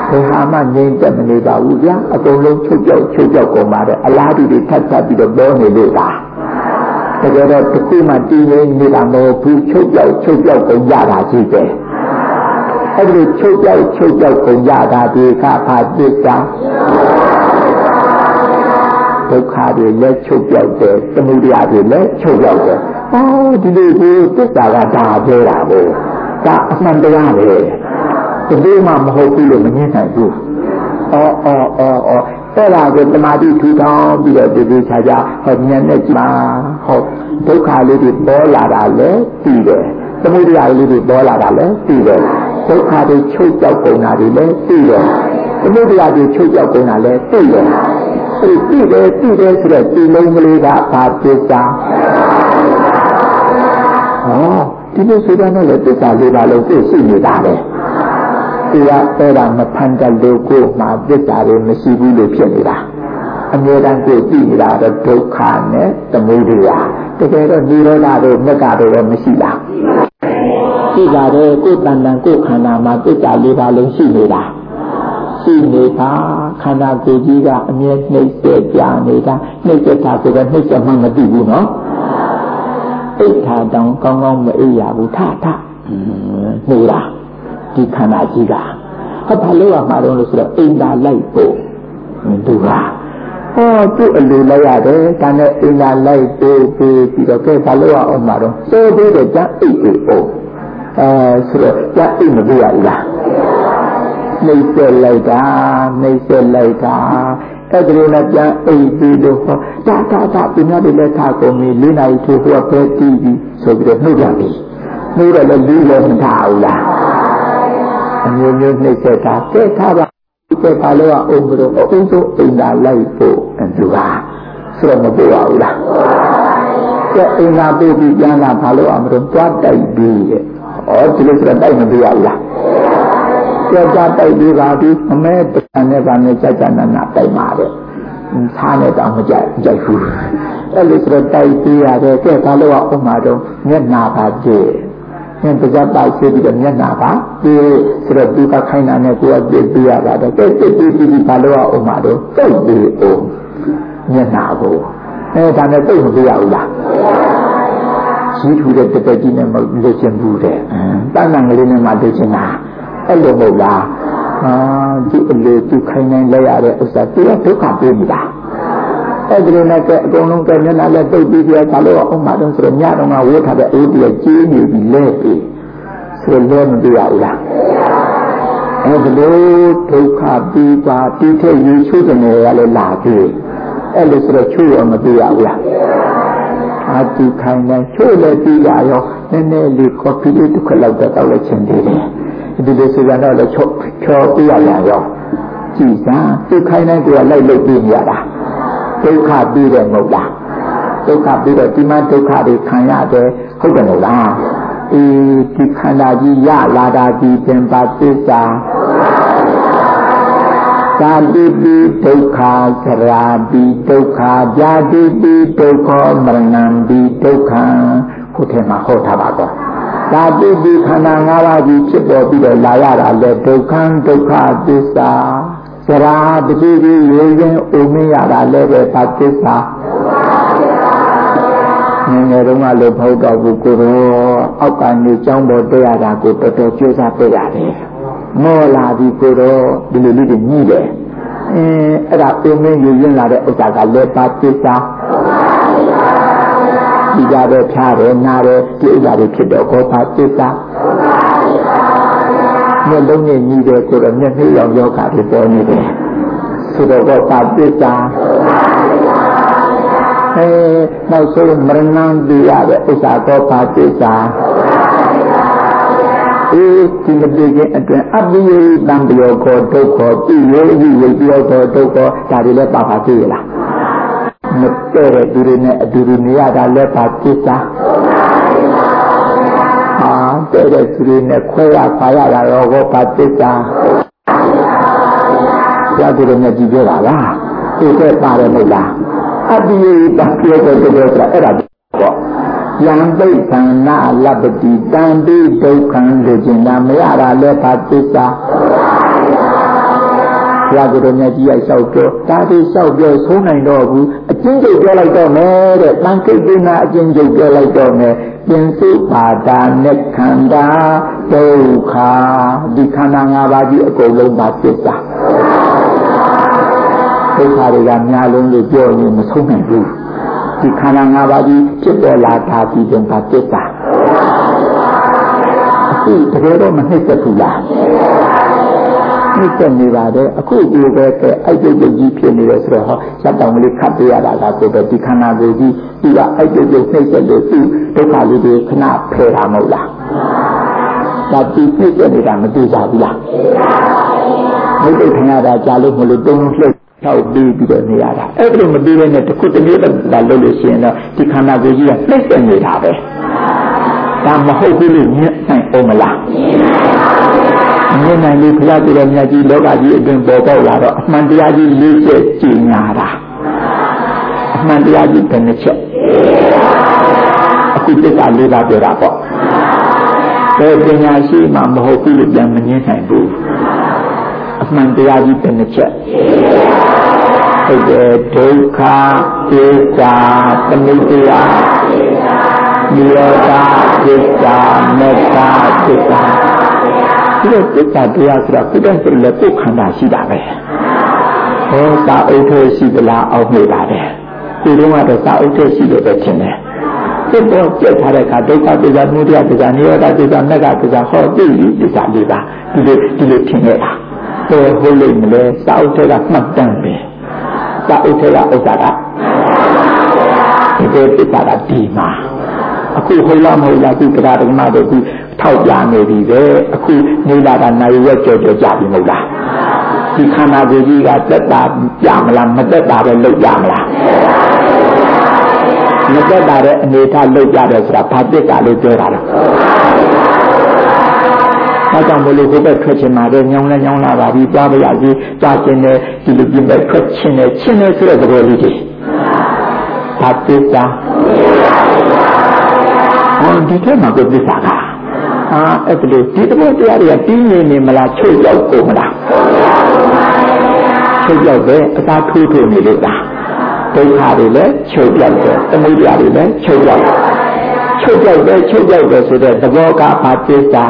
ဘယ်ဟာမှငြိမ်သက်မနေပါဘူးဗျာအကုန်လုံးချုပ်ပြောက်ကုန်ပါတယ်အလားတူတွေထပ်ပြီးတော့ပေါ်နေလို့လားတကယ်တော့တစ်ခုမှတည်ငြိမ်နေတာမဟုတ်ဘူးချုပ်ပြောက်ကုန်ရတာကြီးပဲအဲ့ဒီချုပ်ပြောက်ကုန်ရတာဒီကဘာသစ္စာဒုက္ခတွေလည်းချုပ်ပြောက်တယ်သမုဒယတွေလည်းချုပ်ပြောက်တယ်ဒီလိုကိုသစ္စာကဒါပြောတာကိုဒါအမှန်တရားပဲဒီလိုမှမဟုတ်ဘူးလို့မငြင်းနိုင်ဘူးအဲ့ဒါကိုတမာတိထူထောင်ပြီးတော့ဒီခြားခြားဟောဉာဏ်နဲ့ကြည့်ဟုတ်ဒုက္ခလေးတွေပေါ်လာတာလည်းသိတယ်သမုဒယလေးတွေပေါ်လာတာလည်းသိတယ်ဒုက္ခတွေချုပ်ကြောက်ကုန်တာတွေလည်းသိတယ်သမုဒယတွေချုပ်ကြောက်ကုန်တာလည်းသိတယ်သိတယ်ဆိုတော့ဒီလုံးကလေးကဘာသစ္စာဒီလိုဆိုတော့လည်းသစ္စာလေးပါလို့သိရှိနေတာပဲဒီကအဲ့ဒါမဖန်တလို့ကိုမှသစ္စာတွေမရှိဘူးလို့ဖြစ်နေတာအမြဲတမ်းကိုကြည့်နေတာတော့ဒုက္ခနဲ့သမုဒယတကယ်တော့និရောဓတို့မက္ခတို့တော့မရှိလားရှိကြတယ်ကိုယ်တန်တန်ကိုယ်ခန္ဓာမှာသစ္စာလေးပါလုံးရှိနေတာရှိနေတာခန္ဓာကိုယ်ကြီးကအမြဲနှိမ့်ဆက်ကြနေတာနှိမ့်ဆက်တာဆိုတော့နှိမ့်ဆက်မှမသိဘူးနော်အိဋ္ဌာတောင်ကောင်းကောင်းမအိပ်ရဘူးထနေတာဒီခန္ဓာကြီးကဘာလို့ရမှာတော့လို့ဆိုတော့အိမ်သာလိုက်ပို့သူကသူ့အလိုလိုက်ရတယ်ဒါနဲ့အိမ်သာလိုက်ပို့ပြီးတော့ကဲဘာလို့ရအောင်မှာတော့စိုးသေးတယ်ကြအိပ်ပို့ဆိုတော့ကြအိပ်မပြရဘူးလားနှိမ့်ဆက်လိုက်တာအဲ့ဒီလိုနဲ့ပြန်အိပ်ပြီးလို့ဟောတာပြင်းရတယ်လက်ထားကုန်ပြီ၄နာရီထိုးဟောပဲတီးပြီးဆိုပြီးတော့နှုတ်ရပြီနှုတ်ရလည်းလူလည်းမထားဘူးလားအမျိုးမျိုးနှိမ့်ဆက်တာကဲထားပါကဲဘာလို့အုံးတို့အုံးတို့အိမ်သာလိုက်ဖို့သူကဆိုတော့မပေါ်ပါဘူးလားကဲအိမ်သာပို့ပြီးပြန်လာဘာလို့အမလို့တွားတိုက်ပြီးရဲ့ဒီလိုဆိုတော့တိုက်မပြရဘူးလားကြကြတိုက်ပြီးပါပြီအမဲတန်နဲ့ပါနဲ့ကြကြနာနာတိုက်ပါတဲ့သားနဲ့တောင်မကြိုက်ဘူးအဲ့လိုဆိုတော့တိုက်ပြီးရတယ်ကဲဘာလို့အုံးမှာတော့မျက်နာပါကြည့်ဉာဏ်တရားပါရှိပြီးတော့မျက်နာပါဒီဆိုတော့သူကခိုင်းတာနဲ့ကိုယ်ကပြည့်ပြရတာတော့ကဲပြည့်ပြီးဘာလို့အောင်မှာတော့တုတ်ပြီးအောင်မျက်နာကိုဒါနဲ့တုတ်မပြရဘူးလားရှိထူတဲ့တပည့်ကြီးနဲ့မလို့ချင်ဘူးတဲ့တန်တန်ကလေးနဲ့မှလို့ချင်တာအဲ့လိုမဟုတ်လားဒီအလေသူခိုင်းနိုင်လိုက်ရတဲ့ဥစ္စာသူကဒုက္ခပေးနေတာအဲ့ဒီနဲ့ကအကုန်လုံးကမျက်နှာလည်းတုပ်ပြီးပြဘာလို့အောင်မှတော့ဆိုတော့ညတော့ကဝေးထားတဲ့အိုးတည်းကြီးနေပြီလဲပြီဆိုတော့မပြရဘူးလားအဲ့ဒီလိုဒုက္ခပြီးပါတိထည့်ယူချိုးတယ်ရလဲလာပြီအဲ့လိုဆိုတော့ချိုးရမပြရဘူးလားအာတိခိုင်းနေချိုးလည်းပြီးရရောနည်းနည်းလေးကော်ဖီလေးတစ်ခွက်လောက်တော့လည်းချင်သေးတယ်ဒီလိုဆိုတော့လည်းချောပြရရောကြည်စားသူခိုင်းနေကလိုက်လုပ်ပြီးရတာဒုက္ခပြီးတယ်မဟုတ်လားဒုက္ခပြီးတော့ဒီမှာဒုက္ခတွေခံရတယ်ဟုတ်တယ်မဟုတ်လားဒီခန္ဓာကြီးရလာတာဒီပင်ပါသစ္စာသာတိပိဒုက္ခသရာပိဒုက္ခญาတိပိဒုက္ခမရဏံပိဒုက္ခဘုထဲမှာဟောထားပါတော့သာတိပိခန္ဓာ၅ပါးကြီးဖြစ်ပေါ်ပြီးတော့လာရတာလေဒုက္ခဒုက္ခသစ္စာစရာတတိတိရေရင်အိုမင်းရတာလည်းပဲဘာသစ္စာငယ်ငယ်တုန်းကလည်းဖောက်တော့ဘူးကိုတော့အောက်ကနေကြောင်းပေါ်တက်ရတာကိုတော်တော်ကြိုးစားတက်ရတယ်မောလာပြီးကိုတော့ဒီလိုလေးတွေညှိတယ်အဲ့ဒါအိုမင်းရေရင်လာတဲ့ဥစ္စာကလည်းဘာသစ္စာဒီကြတော့ဖြားတယ်နားတယ်ဒီဥစ္စာတွေဖြစ်တော့ကိုဘာသစ္စာမျက်လုံးနဲ့ညီတယ်ဆိုတော့မျက်နှာရောင်ယောဂတွေပေါ်နေတယ်ဆိုတော့ဘာသစ္စာနောက်ဆုံးမရဏံပြရတဲ့ဥစ္စာတော့ဘာသစ္စာဒီမတည်ခြင်းအတွင်းအပိယတံပြောခေါ်ဒုက္ခပြည့်ရည်ဝိပြောခေါ်ဒုက္ခဒါတွေလည်းပါပါသေးရလားမတည့်တဲ့သူတွေနဲ့အတူတူနေရတာလည်းဘာသစ္စာတဲ့သူတွေနဲ့ခွဲရပါရတာတော့ဘာသစ္စာကြာသူတွေနဲ့ကြည့်ကြပါလားသိတဲ့ပါတယ်မဟုတ်လားအပိယတံပြောခေါ်ဒုက္ခဆိုတာအဲ့ဒါပေါ့ယံပိဋ္ဌာနာလပ္ပတိတံပိဒုက္ခံလူကျင်တာမရတာလည်းဘာသစ္စာရာကိုယ်တော်မြတ်ကြီးရဲ့လျှောက်ပြောဒါတွေလျှောက်ပြောဆုံးနိုင်တော့ဘူးအကျဉ်းချုပ်ပြောလိုက်တော့မယ်တဲ့တန်ခိတ်သိနာအကျဉ်းချုပ်ပြောလိုက်တော့မယ်ပြင်စုပါဒာနဲ့ခန္ဓာဒုက္ခဒီခန္ဓာ၅ပါးကြီးအကုန်လုံးပါသစ္စာဒုက္ခတွေကများလုံးလို့ပြောရင်မဆုံးနိုင်ဘူးဒီခန္ဓာ၅ပါးကြီးဖြစ်ပေါ်လာတာဒီတင်ပါသစ္စာအခုတကယ်တော့မနှိမ့်သက်ဘူးလားနှိမ့်သက်နေပါတယ်အခုဒီပဲကဲအဲ့ဒီပုဂ္ဂိုလ်ကြီးဖြစ်နေတယ်ဆိုတော့ဟောစက်တောင်ကလေးခတ်ပြရတာကကိုပဲဒီခန္ဓာကိုယ်ကြီးသူကအဲ့ဒီပုဂ္ဂိုလ်နှိမ့်သက်လို့သူဒုက္ခလေးတွေခဏဖယ်တာမဟုတ်လားဒါဒီနှိမ့်သက်နေတာမသိကြဘူးလားသိတဲ့ခင်ဗျားကြားလို့မလို့တုံးလှုပ်ထောက်ပြီးတော့နေရတာအဲ့ဒါမပြီးဘဲနဲ့တစ်ခုတစ်မျိုးလာလို့လို့ရှိရင်တော့ဒီခန္ဓာကိုယ်ကြီးကနှိမ့်သက်နေတာပဲဒါမဟုတ်ဘူးလို့မြင်နိုင်အောင်မလားမြင်နိုင်လို့ဘုရားပြောမြတ်ကြီးလောကကြီးအတွင်းပေါ်ပေါက်လာတော့အမှန်တရားကြီးလေးချက်ကျင်ညာတာအမှန်တရားကြီးဘယ်နှချက်အခုသစ္စာလေးပါးပြောတာပေါ့ဘယ်ပညာရှိမှမဟုတ်ဘူးလို့ပြန်မမြင်နိုင်ဘူးအမှန်တရားကြီးဘယ်နှချက်ဟုတ်တယ်ဒုက္ခသစ္စာသမုဒယနိရောဓသစ္စာမေတ္တာသစ္စာဒီလိုသစ္စာတရားဆိုတာဘုရားဆိုလည်းကိုယ်ခန္ဓာရှိတာပဲဟောသာအုပ်ထဲရှိသလားအောက်နေပါတယ်ဒီလိုမှတော့သာအုပ်ထဲရှိလို့ပဲထင်တယ်စိတ်ပေါ်ကြက်ထားတဲ့အခါဒုက္ခသစ္စာသမုဒယသစ္စာနိရောဓသစ္စာမေတ္တာသစ္စာဟောသိပြီသစ္စာလေးပါဒီလိုထင်ရတာဟုတ်လို့မလဲသာအုပ်ထဲကမှတ်တမ်းပဲသာအုပ်ထဲကဥစ္စာကဒီသစ္စာကဒီမှာအခုဟိုလားမဟုတ်လားဒီတရားဓမ္မတို့ကထောက်ပြနေပြီပဲအခုနေလာတာနိုင်ရွက်ကြော်ကြပြီမဟုတ်လားဒီခန္ဓာကိုယ်ကြီးကသက်တာပြမလားမသက်တာပဲလုပ်ကြမလားမသက်တာတဲ့အနေထားလုပ်ကြတယ်ဆိုတာဘာသစ္စာလို့ပြောတာလဲအဲကြောင့်ဘလို့ကိုယ်ပဲထွက်ချင်ပါတယ်ညောင်းလဲညောင်းလာပါပြီသွားပါရစီသွားခြင်းနဲ့ဒီလိုပြင်ပဲထွက်ခြင်းနဲ့ခြင်းနဲ့ဆိုတဲ့သဘောလေးတွေဘာသစ္စာဒီထဲမှာကိုသစ္စာကအဲ့ဒါလို့ဒီသဘောတရားတွေကတင်းနေနေမလားချုပ်ရောက်ကုန်မလားချုပ်ရောက်ပဲအသာထိုးထိုးနေလို့လားဒုက္ခတွေလည်းချုပ်ရောက်တယ်သမုဒယတွေလည်းချုပ်ရောက်ချုပ်ရောက်တယ်ဆိုတဲ့သဘောကဘာသစ္စာ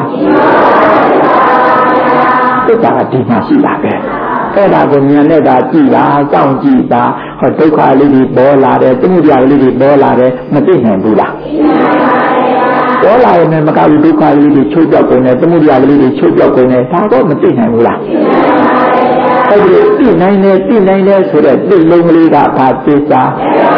သစ္စာကဒီမှာရှိတာပဲအဲ့ဒါကိုဉာဏ်နဲ့သာကြည့်တာစောင့်ကြည့်တာဟောဒုက္ခလေးတွေပေါ်လာတယ်သမုဒယလေးတွေပေါ်လာတယ်မသိနိုင်ဘူးလားပေါ်လာရင်မကဘူးဒုက္ခလေးတွေချုပ်ပြောက်ကုန်တယ်သမုဒယလေးတွေချုပ်ပြောက်ကုန်တယ်ဒါတော့မသိနိုင်ဘူးလားအဲ့ဒီသိနိုင်တယ်ဆိုတဲ့သိလုံးကလေးကဘာသစ္စာ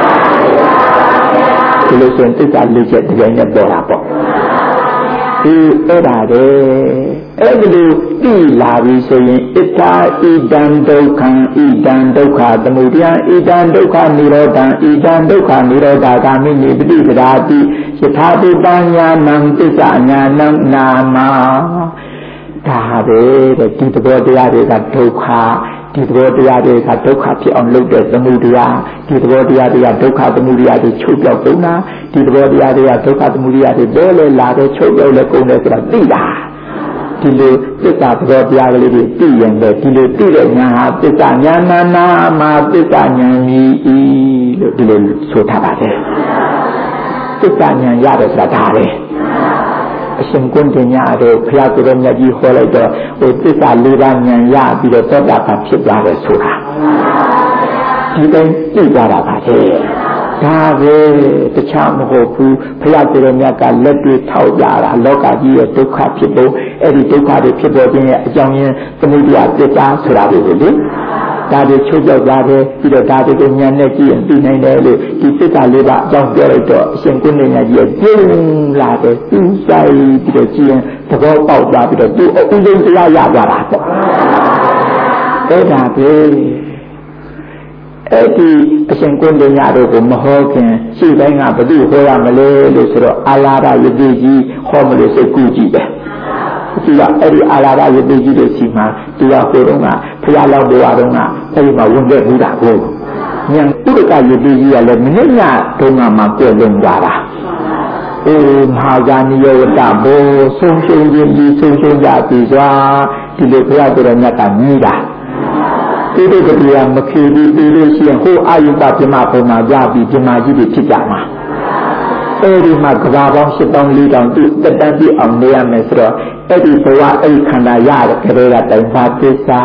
ဒီလိုဆိုရင်သစ္စာလေးချက်တရားနဲ့ပေါ်တာပေါ့ဒီအဲ့ဒါလေအဲ့ဒီလိုသိလာပြီဆိုရင်ဣထာဣဒံဒုက္ခံဣဒံဒုက္ခသမုဒယဣဒံဒုက္ခនិရောဓံဣဒံဒုက္ခនិရောဓဂာမိနိပฏิပဒါတိယထာပိပညာနံသစ္စာညာနံနာမဒါပဲတဲ့ဒီသဘောတရားတွေကဒုက္ခဒီသဘောတရားတွေကဒုက္ခဖြစ်အောင်လုပ်တဲ့သမုဒယဒီသဘောတရားတွေကဒုက္ခသမုဒယတွေချုပ်ပြောက်ကုန်တာဒီသဘောတရားတွေကဒုက္ခသမုဒယတွေပေါ်လေလာတဲ့ချုပ်ပြောက်လေကုန်တယ်ဆိုတာသိတာဒီလိုသစ္စာသဘောတရားကလေးတွေသိရင်ပဲဒီလိုသိတဲ့ဉာဏ်ဟာသစ္စာဉာဏ်နာမှာသစ္စာဉာဏ်ကြီးလို့ဒီလိုဆိုထားပါတယ်သစ္စာဉာဏ်ရတယ်ဆိုတာဒါပဲအရှင်ကွန်းတင်ညာတို့ဘုရားကိုယ်တော်မြတ်ကြီးဟောလိုက်တော့ဟိုသစ္စာ၄ပါးဉာဏ်ရပြီးတော့သောတာပန်ဖြစ်သွားတယ်ဆိုတာဒီတိုင်းသိကြတာပါလေဒါပဲတခြားမဟုတ်ဘူးဘုရားကိုယ်တော်မြတ်ကလက်တွေထောက်ကြတာလောကကြီးရဲ့ဒုက္ခဖြစ်ဖို့အဲ့ဒီဒုက္ခတွေဖြစ်ပေါ်ခြင်းရဲ့အကြောင်းရင်းသမုဒယသစ္စာဆိုတာတွေလေဒါတွေချုပ်ပြောက်သွားတယ်ပြီးတော့ဒါတွေကိုဉာဏ်နဲ့ကြည့်ရင်သိနိုင်တယ်လို့ဒီသစ္စာလေးပါအကြောင်းပြောလိုက်တော့အရှင်ကုဏ္ဏညာကြီးပြုံးလာတယ်သူဆိုင်ပြီးတော့ကြည့်ရင်သဘောပေါက်သွားပြီးတော့သူအဥဒိန်တရားရသွားတာပေါ့အဲ့ဒါပဲအဲ့ဒီအရှင်ကုဏ္ဏညာတို့ကိုမဟောခင်ရှေ့တိုင်းကဘယ်သူဟောရမလဲလို့ဆိုတော့အာလာရယတိကြီးဟောမလို့စိတ်ကူးကြည့်တယ်ဒီကအဲ့ဒီအာလာရယတိကြီးတို့ရှိမှဒီကဟိုတုန်းကဘုရားလောက်တော်တုန်းကအဲ့ဒီမှာဝင်ခဲ့ဘူးတာကိုဉာဏ်ဥဒကယတိကြီးကလည်းမနေ့ညတုန်းကမှပြည့်လွန်သွားတာအေးမဟာဇာနိယောတဘောဆုံးရှုံးခြင်းဒီဆုံးရှုံးကြပြီစွာဒီလိုဘုရားကိုယ်တော်မြတ်ကမြည်တာဒီကမခေဘူးပြီးလို့ရှိရင်ဟိုအာယုပပြမပုံမှာကြပြီးပြမကြီးတွေဖြစ်ကြမှာအဲ့ဒီမှာကဘာပေါင်း8400သူတက်တန်းပြအောင်နေရမယ်ဆိုတော့အဲ့ဒီဘဝအဲ့ဒီခန္ဓာရတယ်ကလေးကတိုင်ပါသစ္စာ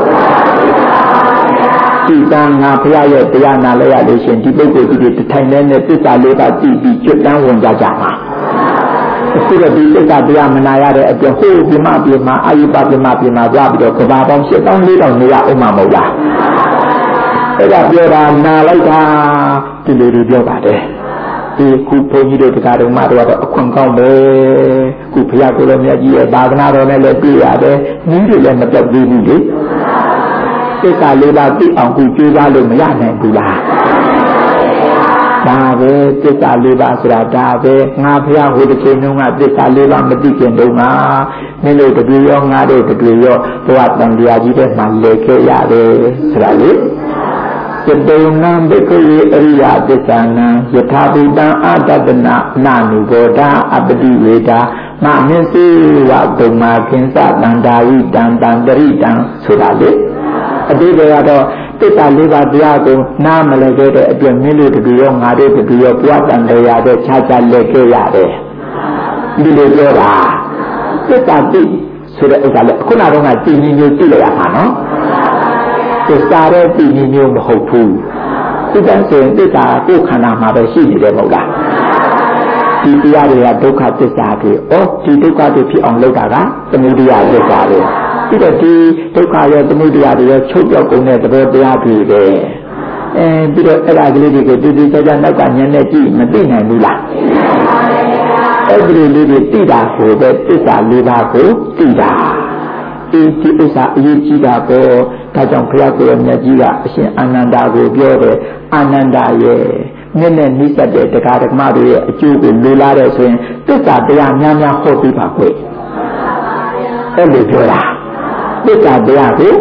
ဒီကံငါဘုရားရဲ့တရားနာလဲရလို့ရှင်ဒီပုဂ္ဂိုလ်ကြီးတွေထိုင်နေတဲ့သစ္စာလေးပါးသိပြီးကျွတ်တန်းဝင်ကြကြမှာအခုတော့ဒီသစ္စာတရားမနာရတဲ့အပြင်ဟိုပြမပြမအာယုပပြမပြမကြပြီးတော့ကဘာပေါင်း8400နေရဥမမဟုတ်လားအဲ့ဒါပြောတာနာလိုက်တာဒီလိုတွေပြောပါတယ်ဒီခုဘုန်းကြီးတို့တရားတော်မှတော့အခွင့်ကောင်းပဲခုဘုရားကိုယ်တော်မြတ်ကြီးရဲ့သာသနာတော်နဲ့လည်းပြည့်ရတယ်နည်းတွေလည်းမပြတ်သေးဘူးလေသစ္စာလေးပါးသိအောင်ခုကြိုးစားလို့မရနိုင်ဘူးလားဒါပဲသစ္စာလေးပါးဆိုတာဒါပဲငါဘုရားဟိုတစ်ချိန်လုံးကသစ္စာလေးပါးမသိခင်တုန်းကမင်းတို့တတွေ့ရောငါတို့တတွေ့ရောဘဝတန်တရားကြီးတဲ့မှာလဲခဲ့ရတယ်ဆိုတာလေသတုံနံဘိက္ခဝေအရိယသစ္စာနံယထာဘူတံအာတတနာနာနုဘောဓာအပတိဝေဒာမမစ္စေဝဒုံမာခင်္စတန္တာဝိတံတံတရိတံဆိုတာလေအတိတ်ကတော့သစ္စာလေးပါးတရားကိုနားမလည်ခဲ့တဲ့အပြင်မင်းတို့တည်းရောငါတို့တည်းရောဘဝတန်တရားတဲ့ခြားခြားလဲခဲ့ရတယ်ဒီလိုပြောတာသစ္စာသိဆိုတဲ့ဥစ္စာလေခုနကတော့တည်ငြိမ်မျိုးသိလိုက်ရမှာနော်သစ္စာတဲ့တည်ငြိမ်မျိုးမဟုတ်ဘူးဒီတန်းဆိုရင်သစ္စာကိုယ်ခန္ဓာမှာပဲရှိနေတယ်မဟုတ်လားဒီတရားတွေကဒုက္ခသစ္စာတွေဒီဒုက္ခတွေဖြစ်အောင်လုပ်တာကသမုဒယသစ္စာတွေပြီးတော့ဒီဒုက္ခရဲ့သမုဒယတွေရဲ့ချုပ်ပြောက်ကုန်တဲ့သဘောတရားတွေပဲပြီးတော့အဲ့ဒါကလေးတွေကိုတူတူကြကြနောက်ကညံနဲ့ကြည့်မသိနိုင်ဘူးလားအဲ့ဒီလေးတွေသိတာဆိုတဲ့သစ္စာလေးပါးကိုသိတာဒီဥစ္စာအရေးကြီးတာပဲဒါကြောင့်ဘုရားကိုယ်တော်မြတ်ကြီးကအရှင်အာနန္ဒာကိုပြောတယ်အာနန္ဒာရဲ့မျက်နဲ့နှိစက်တဲ့တရားဓမ္မတွေရဲ့အကျိုးကိုလိုလားတဲ့ဆိုရင်သစ္စာတရားများများဟောပြီးပါခွင့်အဲ့လိုပြောတာသစ္စာတရားကို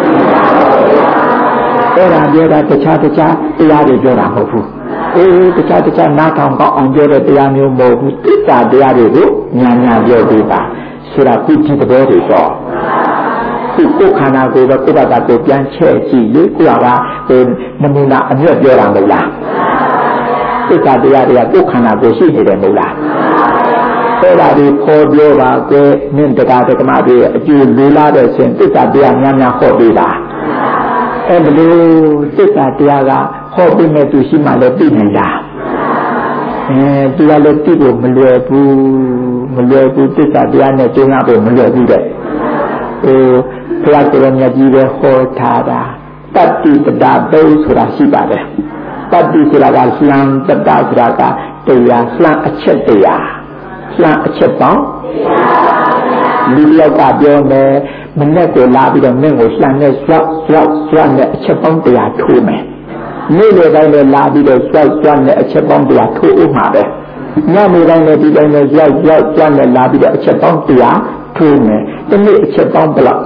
အဲ့ဒါပြောတာတခြားတရားတွေပြောတာမဟုတ်ဘူးတခြားနားထောင်ကောင်းအောင်ပြောတဲ့တရားမျိုးမဟုတ်ဘူးသစ္စာတရားတွေကိုများများပြောပြီးပါဆိုတာကုသီသဘောတွေတော့ဒီကိုယ်ခန္ဓာကိုယ်တော့ကိုယ်ဘာသာကိုပြန်ချဲ့ကြည့်လေကိုယ်ကနမူနာအမြတ်ပြောတာမဟုတ်လားသစ္စာတရားတွေကကိုယ်ခန္ဓာကိုယ်ရှိနေတယ်မဟုတ်လားအဲ့ဒါဒီခေါ်ပြောပါကဲမင်းတရားဓမ္မတွေအကျိုးလိုလားတဲ့ဆိုရင်သစ္စာတရားများများဟောပေးတာအဲ့ဒါလို့သစ္စာတရားကဟောပေးမဲ့သူရှိမှလည်းသိနိုင်တာသူကလည်းသိဖို့မလွယ်ဘူးသစ္စာတရားနဲ့ကျင့်ရဖို့မလွယ်ဘူးတဲ့ဘုရားကိုယ်တော်မြတ်ကြီးပဲဟောထားတာတတ္တိတတသုဆိုတာရှိပါတယ်တတ္တိဆိုတာကလှမ်းတတဆိုတာကတရားလှမ်းအချက်တရားလှမ်းအချက်ပေါင်းလူလောက်ကပြောမယ်မနဲ့ကိုလာပြီးတော့မင်းကိုလှမ်းနဲ့ဆွတ်နဲ့အချက်ပေါင်းတရားထိုးမယ်နေ့လေတိုင်းလည်းလာပြီးတော့ဆွတ်နဲ့အချက်ပေါင်းတရားထိုးဥမှာပဲညနေတိုင်းလည်းဒီတိုင်းလည်းဆွတ်နဲ့လာပြီးတော့အချက်ပေါင်းတရားထိုးမယ်ဒီနေ့အချက်ပေါင်းဘယ်လောက်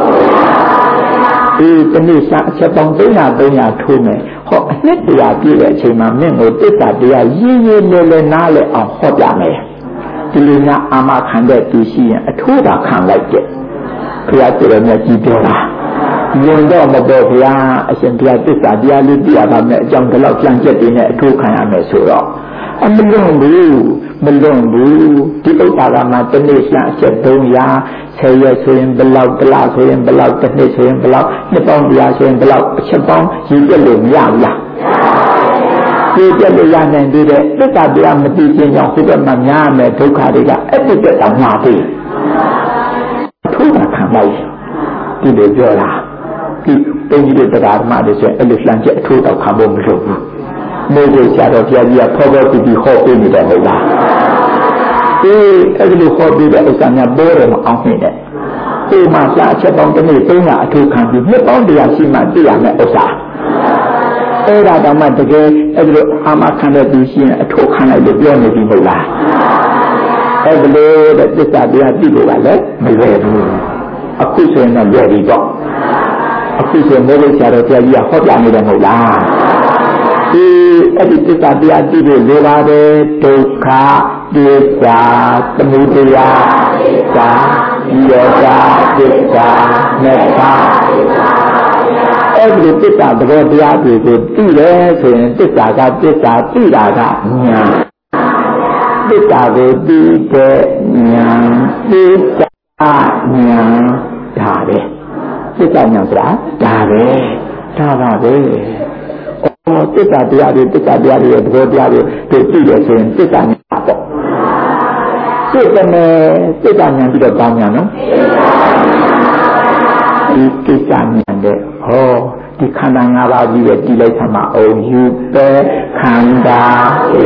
ဒီနေ့စာအချက်ပေါင်း300ထိုးမယ်ဟောအနှစ်တရားပြည့်တဲ့အချိန်မှာမင်းကိုသစ္စာတရားရေးလဲနားလဲအောင်ဟောပြမယ်ဒီလိုများအာမခံတဲ့သူရှိရင်အထိုးတာခံလိုက်တဲ့ဘုရားကိုယ်တော်မြတ်ကြီးပြောတာညွန်တော့မပေါ်ဘုရားအရှင်ဘုရားသစ္စာတရားလေးပြရပါမယ်အကြောင်းဒီလောက်ကြံကြက်တွေနဲ့အထိုးခံရမယ်ဆိုတော့မလွန်ဘူးဒီဥစ္စာကမှတစ်နေ့လှအချက်300 10ရက်ဆိုရင်ဘယ်လောက်တစ်လဆိုရင်ဘယ်လောက်တစ်နှစ်ဆိုရင်ဘယ်လောက်နှစ်ပေါင်း100ဆိုရင်ဘယ်လောက်အချက်ပေါင်းရည်ပြည့်လို့မရဘူးလားဒီပြည့်လို့ရနိုင်သေးတဲ့သစ္စာတရားမသိခြင်းကြောင့်စိတ်ကမှများမယ်ဒုက္ခတွေကအဲ့ဒီတက်တော့မှာပြီထိုးတာခံလိုက်ဒီလိုပြောတာဒီဘုန်းကြီးတို့တရားဓမ္မတွေဆိုရင်အဲ့လိုလှမ်းချက်အထိုးတော့ခံဖို့မလိုဘူးမိုးကိုဆရာတော်ဘုရားကြီးကဖော်ဖော်ပြီးဟောပေးနေတယ်ဟုတ်လားအဲ့ဒီလိုဟောပေးတဲ့ဥစ္စာများပေါ်တယ်မအောင်နေတယ်ဒီမှာစာချက်ပေါင်းတစ်နေ့300အထူးခံပြီးနှစ်ပေါင်း100ရှိမှသိရမယ်ဥစ္စာအဲ့ဒါတော့မှတကယ်အဲ့ဒီလိုအာမခံတဲ့သူရှိရင်အထူးခံလိုက်လို့ပြောနေပြီမဟုတ်လားအဲ့ဒီလိုတဲ့သစ္စာတရားသိလို့ကလည်းမလွယ်ဘူးအခုဆိုရင်တော့လွယ်ပြီပေါ့အခုဆိုမိုးကိုဆရာတော်ဘုရားကြီးကဟောပြနေတယ်မဟုတ်လားဒီအဲ့ဒီသစ္စာတရားသိဖို့လိုပါတယ်ဒုက္ခသစ္စာသမုဒယသစ္စာယောဂသစ္စာမေဃသစ္စာအဲ့ဒီသစ္စာသဘောတရားတွေကိုသိတယ်ဆိုရင်သစ္စာကသစ္စာသိတာကဉာဏ်သစ္စာကိုသိတဲ့ဉာဏ်သစ္စာဉာဏ်ဒါပဲသစ္စာဉာဏ်ဆိုတာဒါပဲဒါပါပဲသစ္စာတရားတွေသစ္စာတရားတွေရဲ့သဘောတရားတွေသိတယ်ဆိုရင်သစ္စာဉာဏ်ပေါ့သိတယ်သစ္စာဉာဏ်ပြီးတော့ကောင်းဉာဏ်နော်ဒီသစ္စာဉာဏ်တဲ့ဟောဒီခန္ဓာ၅ပါးကြီးရဲ့ဒီလိုက်သမှာအောင်ယူပဲခန္ဓာဒီ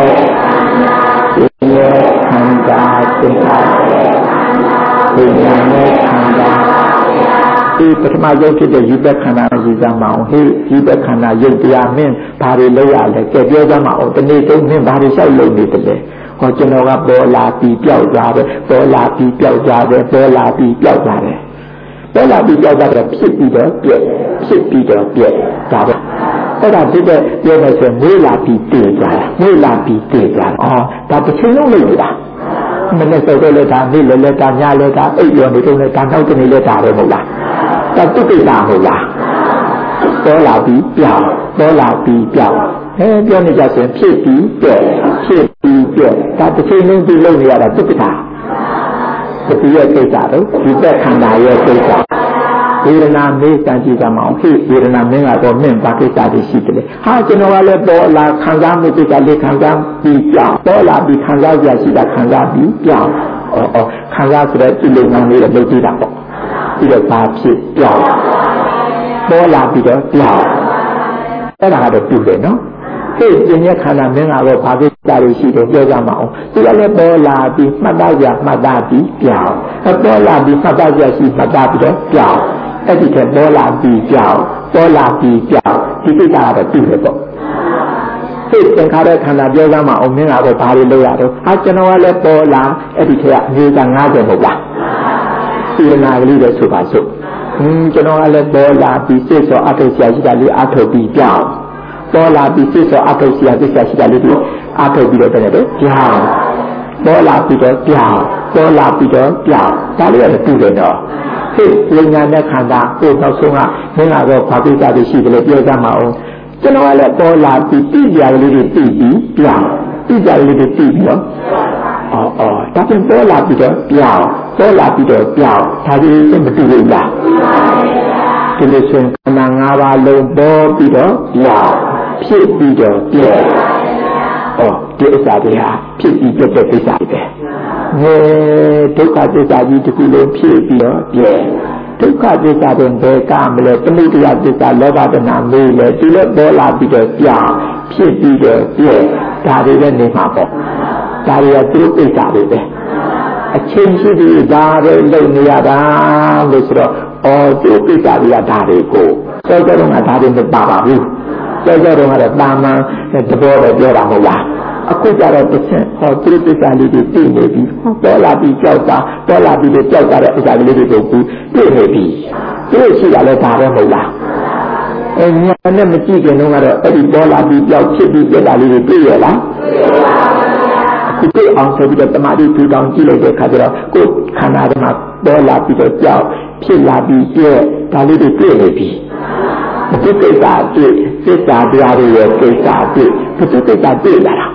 ရဲ့ခန္ဓာသစ္စာဒီရဲ့ခန္ဓာဒီပထမရုပ်ဖြစ်တဲ့ယူပဲခန္ဓာယူကြမှာအောင်ဟေးယူပဲခန္ဓာရုပ်တရားမင်းဘာတွေလုပ်ရလဲကြည့်ပြောကြမှာအောင်ဒီနေ့တုန်းမင်းဘာတွေလျှောက်လုပ်နေတယ်ဟောကျွန်တော်ကပေါ်လာပြီးပြောက်သွားတယ်ပေါ်လာပြီးပြောက်သွားတယ်ပေါ်လာပြီးပြောက်သွားတယ်ပေါ်လာပြီးပြောက်သွားတယ်ဖြစ်ပြီးတော့ပြည့်ဖြစ်ပြီးတော့ပြည့်ဒါပဲအဲ့ဒါဖြစ်တဲ့ပြောမယ်ဆိုမွေးလာပြီးတည်သွားတာမွေးလာပြီးတည်သွားတာဒါတစ်ချိန်လုံးလုပ်နေတာမနေ့စောတော့လည်းဒါနေ့လည်းဒါညလည်းဒါအိပ်ရောနေတော့လည်းဒါနောက်တနေ့လည်းဒါပဲမဟုတ်လားဒါတုကိစ္စမဟုတ်လားပေါ်လာပြီးပြောက်ပေါ်လာပြီးပြောက်ပြောနေကြဆိုရင်ဖြစ်ပြီးပြည့်ဖြစ်ပြီးပြည့်ဒါတစ်ချိန်လုံးဒီလုပ်နေရတာတုကိစ္စဒီရဲ့ကိစ္စတော့ဒီသက်ခန္ဓာရဲ့ကိစ္စဝေဒနာမေးစံကြည့်ကြမအောင်ဟိဝေဒနာမင်းကတော့မင်းဘာကိစ္စတွေရှိတယ်ဟာကျွန်တော်ကလည်းပေါ်လာခံစားမှုကိစ္စလေးခံစားပြီးကြောက်ပေါ်လာပြီးခံစားရရှိတာခံစားပြီးကြောက်ခံစားဆိုတဲ့ဒီလိုငန်းလေးလုပ်ကြည့်တာပေါ့ပြီးတော့ဘာဖြစ်ကြောက်ပေါ်လာပြီးတော့ကြောက်အဲ့ဒါကတော့ပြုတယ်နော်ဟိကျင်ရဲ့ခန္ဓာမင်းကတော့ဘာကိစ္စတွေရှိတယ်ပြောကြမအောင်သူကလည်းပေါ်လာပြီးမှတ်သားကြမှတ်သားပြီးကြောက်ပေါ်လာပြီးမှတ်သားကြရှိမှတ်သားပြီးတော့ကြောက်အဲ့ဒီထက်ပေါ်လာပြီးကြောက်ပေါ်လာပြီးကြောက်ဒီကိစ္စကတော့ပြုတယ်ပေါ့စိတ်သင်္ခါရခန္ဓာပြောကြမှာအောင်မင်းကတော့ဘာတွေလုပ်ရတော့ဟာကျွန်တော်ကလည်းပေါ်လာအဲ့ဒီထက်အမျိုးသား90ဟုတ်လားစေနာကလေးတွေဆိုပါစို့ကျွန်တော်ကလည်းပေါ်လာပြီးစိတ်ဆိုအထုပ်ဆရာရှိတာလေးအထုပ်ပြီးကြောက်ပေါ်လာပြီးစိတ်ဆိုအထုပ်ဆရာစိတ်ဆရာရှိတာလေးအထုပ်ပြီးတော့တဲ့ကြောက်ပေါ်လာပြီးတော့ကြောက်ပေါ်လာပြီးတော့ကြောက်ဒါလေးလည်းပြုတယ်တော့စိတ်ဉာဏ်နဲ့ခန္ဓာကိုနောက်ဆုံးကမင်းကတော့ဘာကိစ္စတွေရှိတယ်လဲပြောကြမှာအောင်ကျွန်တော်ကလည်းပေါ်လာပြီးတိကျကလေးတွေသိပြီးပြောင်းတိကျကလေးတွေသိပြီးတော့ဒါပြန်ပေါ်လာပြီးတော့ပြောင်းပေါ်လာပြီးတော့ပြောင်းဒါကြီးမတူဘူးလားဒီလိုဆိုခန္ဓာ၅ပါးလုံးပေါ်ပြီးတော့ပြောင်းဖြစ်ပြီးတော့ပြည့်ဒီအစာတွေဟာဖြစ်ပြီးပြည့်တဲ့ကိစ္စတွေပဲဒုက္ခသစ္စာကြီးတစ်ခုလုံးဖြစ်ပြီးတော့ပြည့်ဒုက္ခသစ္စာတွေဘယ်ကမလဲသမုဒယသစ္စာလောဘတဏမေးလေဒီလိုပေါ်လာပြီးတော့ကြာဖြစ်ပြီးတော့ပြည့်ဒါတွေလည်းနေမှာပေါ့ဒါတွေကသူတို့ကိစ္စတွေပဲအချင်းရှိပြီးဒါပဲလုပ်နေရတာလို့ဆိုတော့သူတို့ကိစ္စတွေကဒါတွေကိုစောစောတုန်းကဒါတွေမပါပါဘူးစောစောတုန်းကတော့တာမန်သဘောပဲပြောတာမဟုတ်လားအခုကြတော့တစ်ချက်သူတို့ကိစ္စလေးတွေသိနေပြီပေါ်လာပြီးကြောက်တာပေါ်လာပြီးကြောက်တာတဲ့ဥစ္စာကလေးတွေကိုသိနေပြီသူတို့ရှိတာလည်းဒါပဲမဟုတ်လားညာနဲ့မကြည့်ခင်တော့ကတော့အဲ့ဒီပေါ်လာပြီးကြောက်ဖြစ်ပြီးပြက်တာလေးတွေသိရလားအခုသိအောင်ဆိုပြီးတော့တမာတိထူထောင်ကြည့်လိုက်တဲ့အခါကျတော့ကိုယ်ခန္ဓာထဲမှာပေါ်လာပြီးတော့ကြောက်ဖြစ်လာပြီးပြက်ဒါလေးတွေသိနေပြီဒီကိစ္စတွေ့စိတ်ဓာတ်တရားတွေရဲ့ကိစ္စတွေ့ဒီကိစ္စတွေ့လာတာ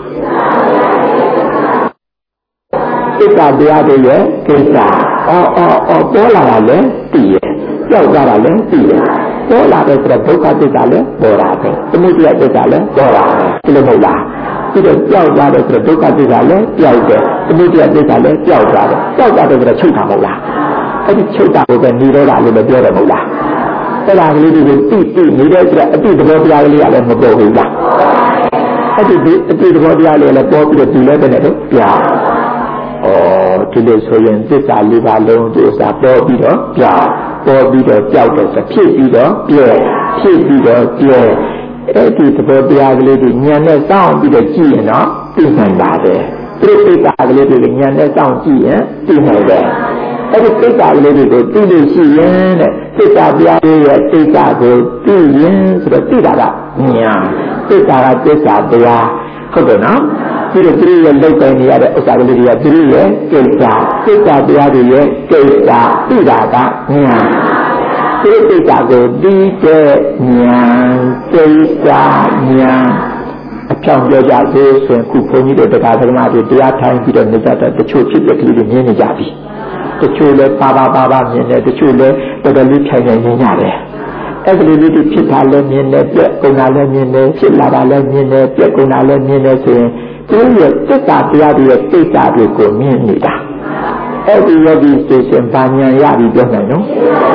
စိတ်ဓာတ်တရားတွေရဲ့ကိစ္စပေါ်လာတာလည်းသိရကြောက်ကြတာလည်းသိရပေါ်လာတဲ့ဆိုတော့ဒုက္ခသစ္စာလည်းပေါ်လာတယ်သမုဒယသစ္စာလည်းပေါ်လာတယ်ဒီလိုမဟုတ်လားပြီးတော့ကြောက်ကြတဲ့ဆိုတော့ဒုက္ခသစ္စာလည်းကြောက်တယ်သမုဒယသစ္စာလည်းကြောက်ကြတယ်ကြောက်ကြတယ်ဆိုတော့ချုပ်တာမဟုတ်လားအဲ့ဒီချုပ်တာကိုပဲនិရောဓလို့လည်းပြောတယ်မဟုတ်လားအဲ့ဒါကလေးတွေကိုသိနေတဲ့ဆိုတော့အတိသဘောတရားကလေးကလည်းမပေါ်ဘူးလားအဲ့ဒီအတိသဘောတရားလေးလည်းပေါ်ပြီးတော့ဒီလည်းပဲနဲ့တော့ပြောင်းဒီလိုဆိုရင်သစ္စာလေးပါလုံးသစ္စာပေါ်ပြီးတော့ပြောင်းပေါ်ပြီးတော့ကြောက်တယ်ဆိုဖြစ်ပြီးတော့ပြည့်ဖြစ်ပြီးတော့ပြည့်အဲ့ဒီသဘောတရားကလေးတွေဉာဏ်နဲ့စောင့်ပြီးတော့ကြည့်ရင်တော့သိနိုင်ပါတယ်သူတို့သစ္စာကလေးတွေဉာဏ်နဲ့စောင့်ကြည့်ရင်သိနိုင်တယ်အဲ့ဒီသစ္စာကလေးတွေကိုသိလို့ရှိရင်တဲ့သစ္စာတရားရဲ့သစ္စာကိုသိရင်ဆိုတော့သိတာကဉာဏ်သစ္စာကသစ္စာတရားဟုတ်တယ်နော်ဒီလိုသူရဲ့လောက်တိုင်းနေရတဲ့ဥစ္စာကလေးတွေကသူရဲ့ကိစ္စသစ္စာတရားတွေရဲ့ကိစ္စသိတာကဉာဏ်သဒီကိစ္စကိုဒီတဲ့ဉာဏ်စိတ်စာဉာဏ်အကြောင်းပြောကြသေးဆိုရင်ခုဘုန်းကြီးတို့တရားဓမ္မတွေတရားထိုင်ပြီးတော့နေကြတဲ့တချို့ဖြစ်တဲ့ကလေးတွေမြင်နေကြပြီတချို့လည်းပါမြင်တယ်တချို့လည်းတော်တော်လေးထိုင်နေမြင်ကြတယ်အဲ့ဒီလိုလေးဖြစ်တာလည်းမြင်တယ်ပြက်ကုန်တာလည်းမြင်တယ်ဖြစ်လာတာလည်းမြင်တယ်ပြက်ကုန်တာလည်းမြင်တယ်ဆိုရင်သူရဲ့သစ္စာတရားတွေရဲ့သိတာတွေကိုမြင်နေတာအဲ့ဒီယောဂီစတေရှင်ဘာဉာဏ်ရပြီးပြောနိုင်နော်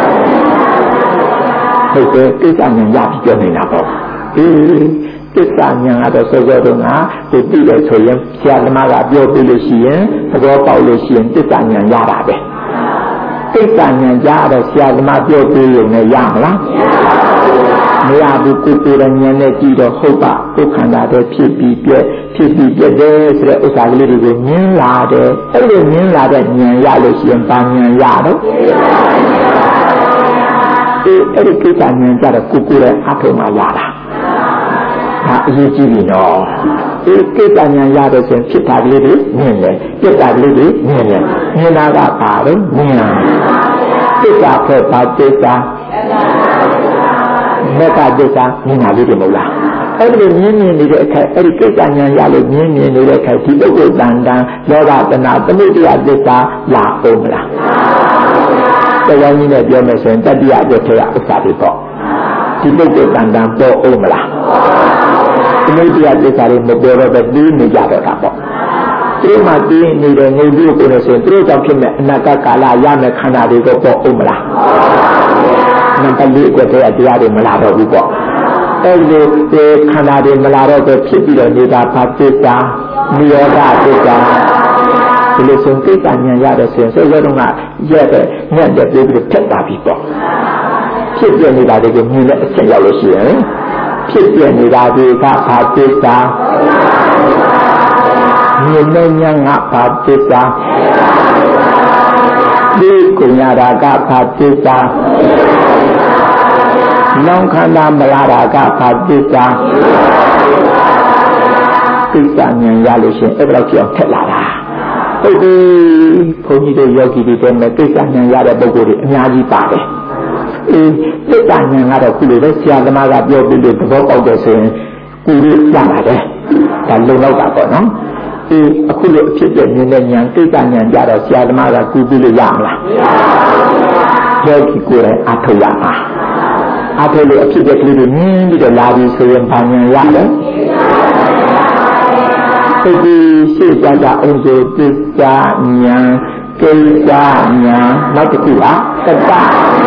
ဟုတ်တယ်သိတာဉာဏ်ရပြီးပြောနေတာပေါ့သစ္စာဉာဏ်ကတော့စောစောတုန်းကသူသိတယ်ဆိုရင်ဆရာသမားကပြောပြလို့ရှိရင်သဘောပေါက်လို့ရှိရင်သစ္စာဉာဏ်ရတာပဲသစ္စာဉာဏ်ရတော့ဆရာသမားပြောပြရုံနဲ့ရမလားမရဘူးကိုယ်ဉာဏ်နဲ့ကြည့်တော့ဟုတ်ပါကိုယ်ခန္ဓာတွေဖြစ်ပြီးပြက်တယ်ဆိုတဲ့ဥစ္စာကလေးတွေကိုမြင်လာတယ်အဲ့လိုမြင်လာတဲ့ဉာဏ်ရလို့ရှိရင်ဘာဉာဏ်ရတော့အဲ့ဒီကိစ္စဉာဏ်ကြတော့ကိုယ်ရဲ့အထုံးမှရတာဒါအရေးကြီးပြီနော်ဒီကိစ္စဉာဏ်ရတဲ့ဆိုရင်ဖြစ်တာကလေးတွေမြင်တယ်ပြက်တာကလေးတွေမြင်တယ်မြင်တာကဘာလို့မြင်သစ္စာဖြစ်ပါသစ္စာမေတ္တာသစ္စာမြင်တာလေးတွေမဟုတ်လားအဲ့ဒီမြင်နေတဲ့အခါအဲ့ဒီကိစ္စဉာဏ်ရလို့မြင်နေတဲ့အခါဒီပုဂ္ဂိုလ်တန်တန်လောဘတဏသမုဒယသစ္စာလာအောင်မလားတရားကြီးနဲ့ပြောမယ်ဆိုရင်တတိယအကျထရဥစ္စာတွေပေါ့ဒီပုဂ္ဂိုလ်တန်တန်ပေါ်အောင်မလားသမုဒယသစ္စာတွေမပြောတော့ပဲပြီးနေကြတော့တာပေါ့ဒီမှာတည်နေတဲ့ငြိမ်ပြီးကိုယ်နဲ့ဆိုရင်သူတို့ကြောင့်ဖြစ်မဲ့အနာဂတ်ကာလရမယ်ခန္ဓာတွေကိုပေါ်အောင်မလားနံပါတ်၄အကျထရတရားတွေမလာတော့ဘူးပေါ့အဲ့ဒီခန္ဓာတွေမလာတော့ပဲဖြစ်ပြီးတော့နေတာဘာသစ္စာနိရောဓသစ္စာဒီလိုဆိုကိစ္စဉာဏ်ရတဲ့ဆိုရင်စောစောတုန်းကရက်တဲ့ညက်တဲ့ပြီးပြီးထက်တာပြီပေါ့ဖြစ်ပြနေတာတွေကိုမြင်တဲ့အချက်ရောက်လို့ရှိရင်ဖြစ်ပြနေတာတွေကဘာသစ္စာမြင်တဲ့ဉာဏ်ကဘာသစ္စာဒီကုညာရာကဘာသစ္စာနောင်ခန္ဓာမလာတာကဘာသစ္စာသစ္စာဉာဏ်ရလို့ရှိရင်အဲ့ဒါကြောင့်ထက်လာတာဟုတ်ပြီဘုန်းကြီးတို့ယောဂီတွေတဲ့မဲ့သစ္စာဉာဏ်ရတဲ့ပုဂ္ဂိုလ်တွေအများကြီးပါတယ်သစ္စာဉာဏ်ကတော့ခုလိုပဲဆရာသမားကပြောပြီးလို့သဘောပေါက်တယ်ဆိုရင်ကိုယ်ရပါတယ်ဒါလုံလောက်တာပေါ့နော်အခုလိုအဖြစ်ပြနေတဲ့ဉာဏ်သစ္စာဉာဏ်ကြတော့ဆရာသမားကကူပြီးလို့ရမလားယောဂီကိုယ်တိုင်အထောက်ရမှာအထုလို့အဖြစ်တဲ့ကလေးတွေမြင်ပြီးတော့လာပြီးဆိုရင်ဘာဉာဏ်ရတယ်ဒီရှေ့ကြအောင်ဆိုသစ္စာဉာဏ်ကိစ္စဉာဏ်နောက်တစ်ခုကတတ္တဉာဏ်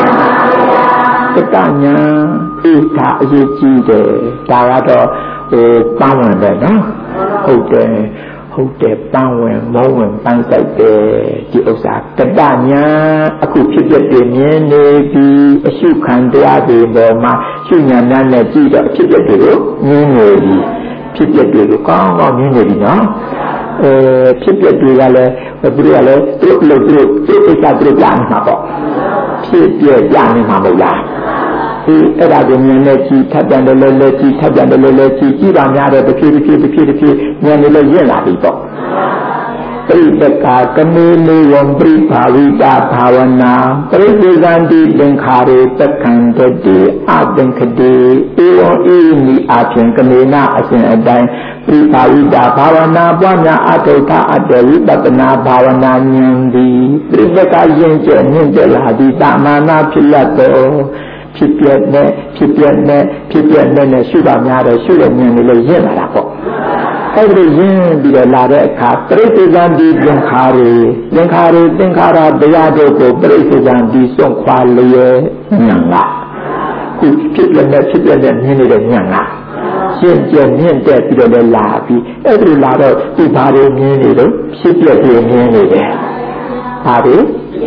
ဒီဒါအရေးကြီးတယ်ဒါကတော့ပန်းဝင်ပဲနော်ဟုတ်တယ်ပန်းဝင်မုံဝင်ပန်းဆိုင်တယ်ဒီဥစ္စာတတ္တဉာဏ်အခုဖြစ်ဖြစ်ပြမြင်နေပြီးအရှုခံတရားတွေပေါ်မှာရှုဉာဏ်နဲ့ကြည့်တော့ဖြစ်ဖြစ်တွေကိုမြင်နေပြီဖြစ်ဖြစ်တွေကိုကောင်းကောင်းမြင်နေပြီနော်ဖြစ်ဖြစ်တွေကလည်းဘယ်လိုလဲသူတို့ကိစ္စသူတို့ကြားမှာပေါ့ဖြစ်ပြကြားနေမှာမဟုတ်လားအဲ့ဒါကိုမြင်နေကြည့်ထပ်ပြန်တယ်လဲကြည့်ထပ်ပြန်တယ်လဲကြည့်ပါများတော့တစ်ဖြည်းဖြည်းဉာဏ်နဲ့ရင့်လာပြီပေါ့ပရိသကာကမေလေဝံပရိဘာဝိတာဘာဝနာပရိသေဇန္တိသင်္ခါရေတက္ခံတတိအသင်္ခတိဧဝံဤနိအဖြင့်ကမေနအစဉ်အတိုင်းပရိဘာဝိတာဘာဝနာပွားများအတုထအတဝိပဿနာဘာဝနာဉာဏ်သည်ပရိသကာယဉ်ကျေးမြင့်တက်လာသည်တမာနာဖြစ်ရသောဖြစ်ပြနဲ့ရှုပါများတယ်ရှုတဲ့ဉာဏ်လေးလည်းရင့်လာတာပေါ့အဲ့ဒီရင်းပြီးတော့လာတဲ့အခါပရိသေဇန္တိသင်္ခါရသင်္ခါရတရားတို့ကိုပရိသေဇန္တိစွန့်ခွာလျက်ဉာဏ်ကခုဖြစ်ပြနဲ့မြင်နေတဲ့ဉာဏ်ကရှင်းကျမြင့်တက်ပြီးတော့လာပြီးအဲ့ဒီလာတော့ဒီဘာတွေမြင်နေတော့ဖြစ်ပြတွေမြင်နေတယ်ဘာတွေ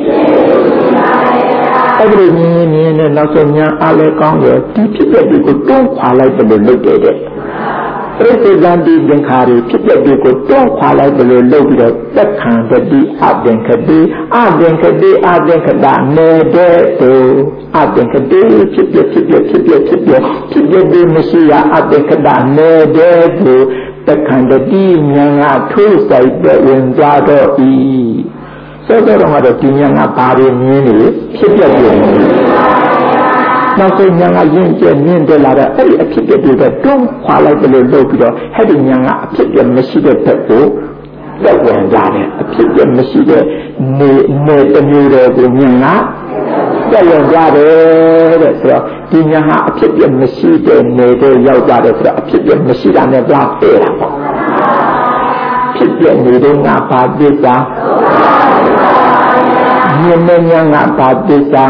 အဲ့ဒီမြင်နဲ့နောက်ဆုံးဉာဏ်အားလည်းကောင်းတယ်ဒီဖြစ်ပြတွေကိုတွန်းခွာလိုက်တယ်လို့လုပ်တယ်တဲ့ပရိသေဇန္တိသင်္ခါရဖြစ်ပြတွေကိုတွန်းခွာလိုက်တယ်လို့လုပ်ပြီးတော့သက်ခံတတိအသင်္ခတိနေတဲ့သူအသင်္ခတိဖြစ်ပြတွေမရှိရအသင်္ခတနေတဲ့သူသက်ခံတတိဉာဏ်ကထိုးဆိုင်တဲ့ဝင်သွားတော့ဤစောစောကတော့ဒီဉာဏ်ကဘာတွေမြင်နေဖြစ်ပြနောက်ဆုံးဉာဏ်ကရင့်ကျက်မြင့်တက်လာတော့အဲ့ဒီအဖြစ်တွေတော့တွန်းခွာလိုက်တယ်လို့လုပ်ပြီးတော့အဲ့ဒီဉာဏ်ကအဖြစ်တွေမရှိတဲ့ဘက်ကိုရောက်ဝင်ကြတယ်အဖြစ်တွေမရှိတဲ့နေတစ်မျိုးတည်းကိုဉာဏ်ကရောက်ဝင်ကြတယ်တဲ့ဆိုတော့ဒီဉာဏ်ဟာအဖြစ်တွေမရှိတဲ့နေတဲ့ရောက်ကြတယ်ဆိုတော့အဖြစ်တွေမရှိတာနဲ့ပြတဲ့တာပေါ့ဖြစ်တဲ့နေတဲ့ငါဘာသစ္စာမြင်တဲ့ဉာဏ်ကဘာသစ္စာ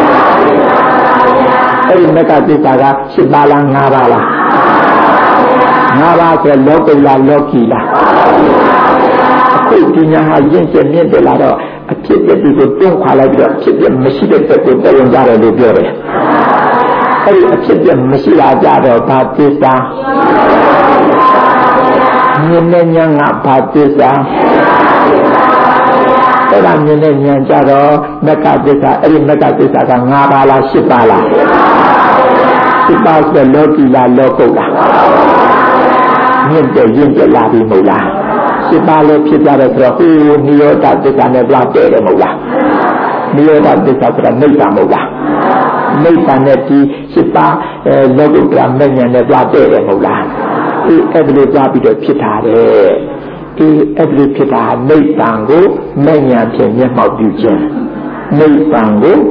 အဲ့ဒီမကသစ္စာက7ပါးလား5ပါးလား5ပါးဆိုလောကုတ္တရာလောကီလားအခုဒီညာဟာရင့်ကျက်မြင့်တက်လာတော့အဖြစ်တဲ့ဒီကိုတွန်းခွာလိုက်ပြီးတော့အဖြစ်တဲ့မရှိတဲ့ဘက်ကိုတက်ဝင်ကြတယ်လို့ပြောတယ်အဲ့ဒီအဖြစ်တဲ့မရှိတာကြတော့ဘာသစ္စာမြင်တဲ့ဉာဏ်ကဘာသစ္စာအဲ့ဒါမြင်တဲ့ဉာဏ်ကြတော့မကသစ္စာအဲ့ဒီမကသစ္စာက5ပါးလား7ပါးလား7ပါးဆိုလောကီလားလောကုတ္တလားမြင့်တဲ့ရင့်တဲ့လာပြီမဟုတ်လား7ပါးလည်းဖြစ်ကြတယ်ဆိုတော့ဟိုနိရောဓသစ္စာနဲ့ပြတဲ့တယ်မဟုတ်လားနိရောဓသစ္စာဆိုတာနိဗ္ဗာန်မဟုတ်လားနိဗ္ဗာန်နဲ့ဒီ7ပါးလောကုတ္တရာမဉ္ဇဉ်နဲ့ပြတဲ့တယ်မဟုတ်လားဒီအဲ့ဒီလိုပြပြီးတော့ဖြစ်တာတဲ့ဒီအဲ့ဒီဖြစ်တာနိဗ္ဗာန်ကိုမဉ္ဇဉ်ဖြင့်မျက်မှောက်ပြုခြင်းနိဗ္ဗာန်ကို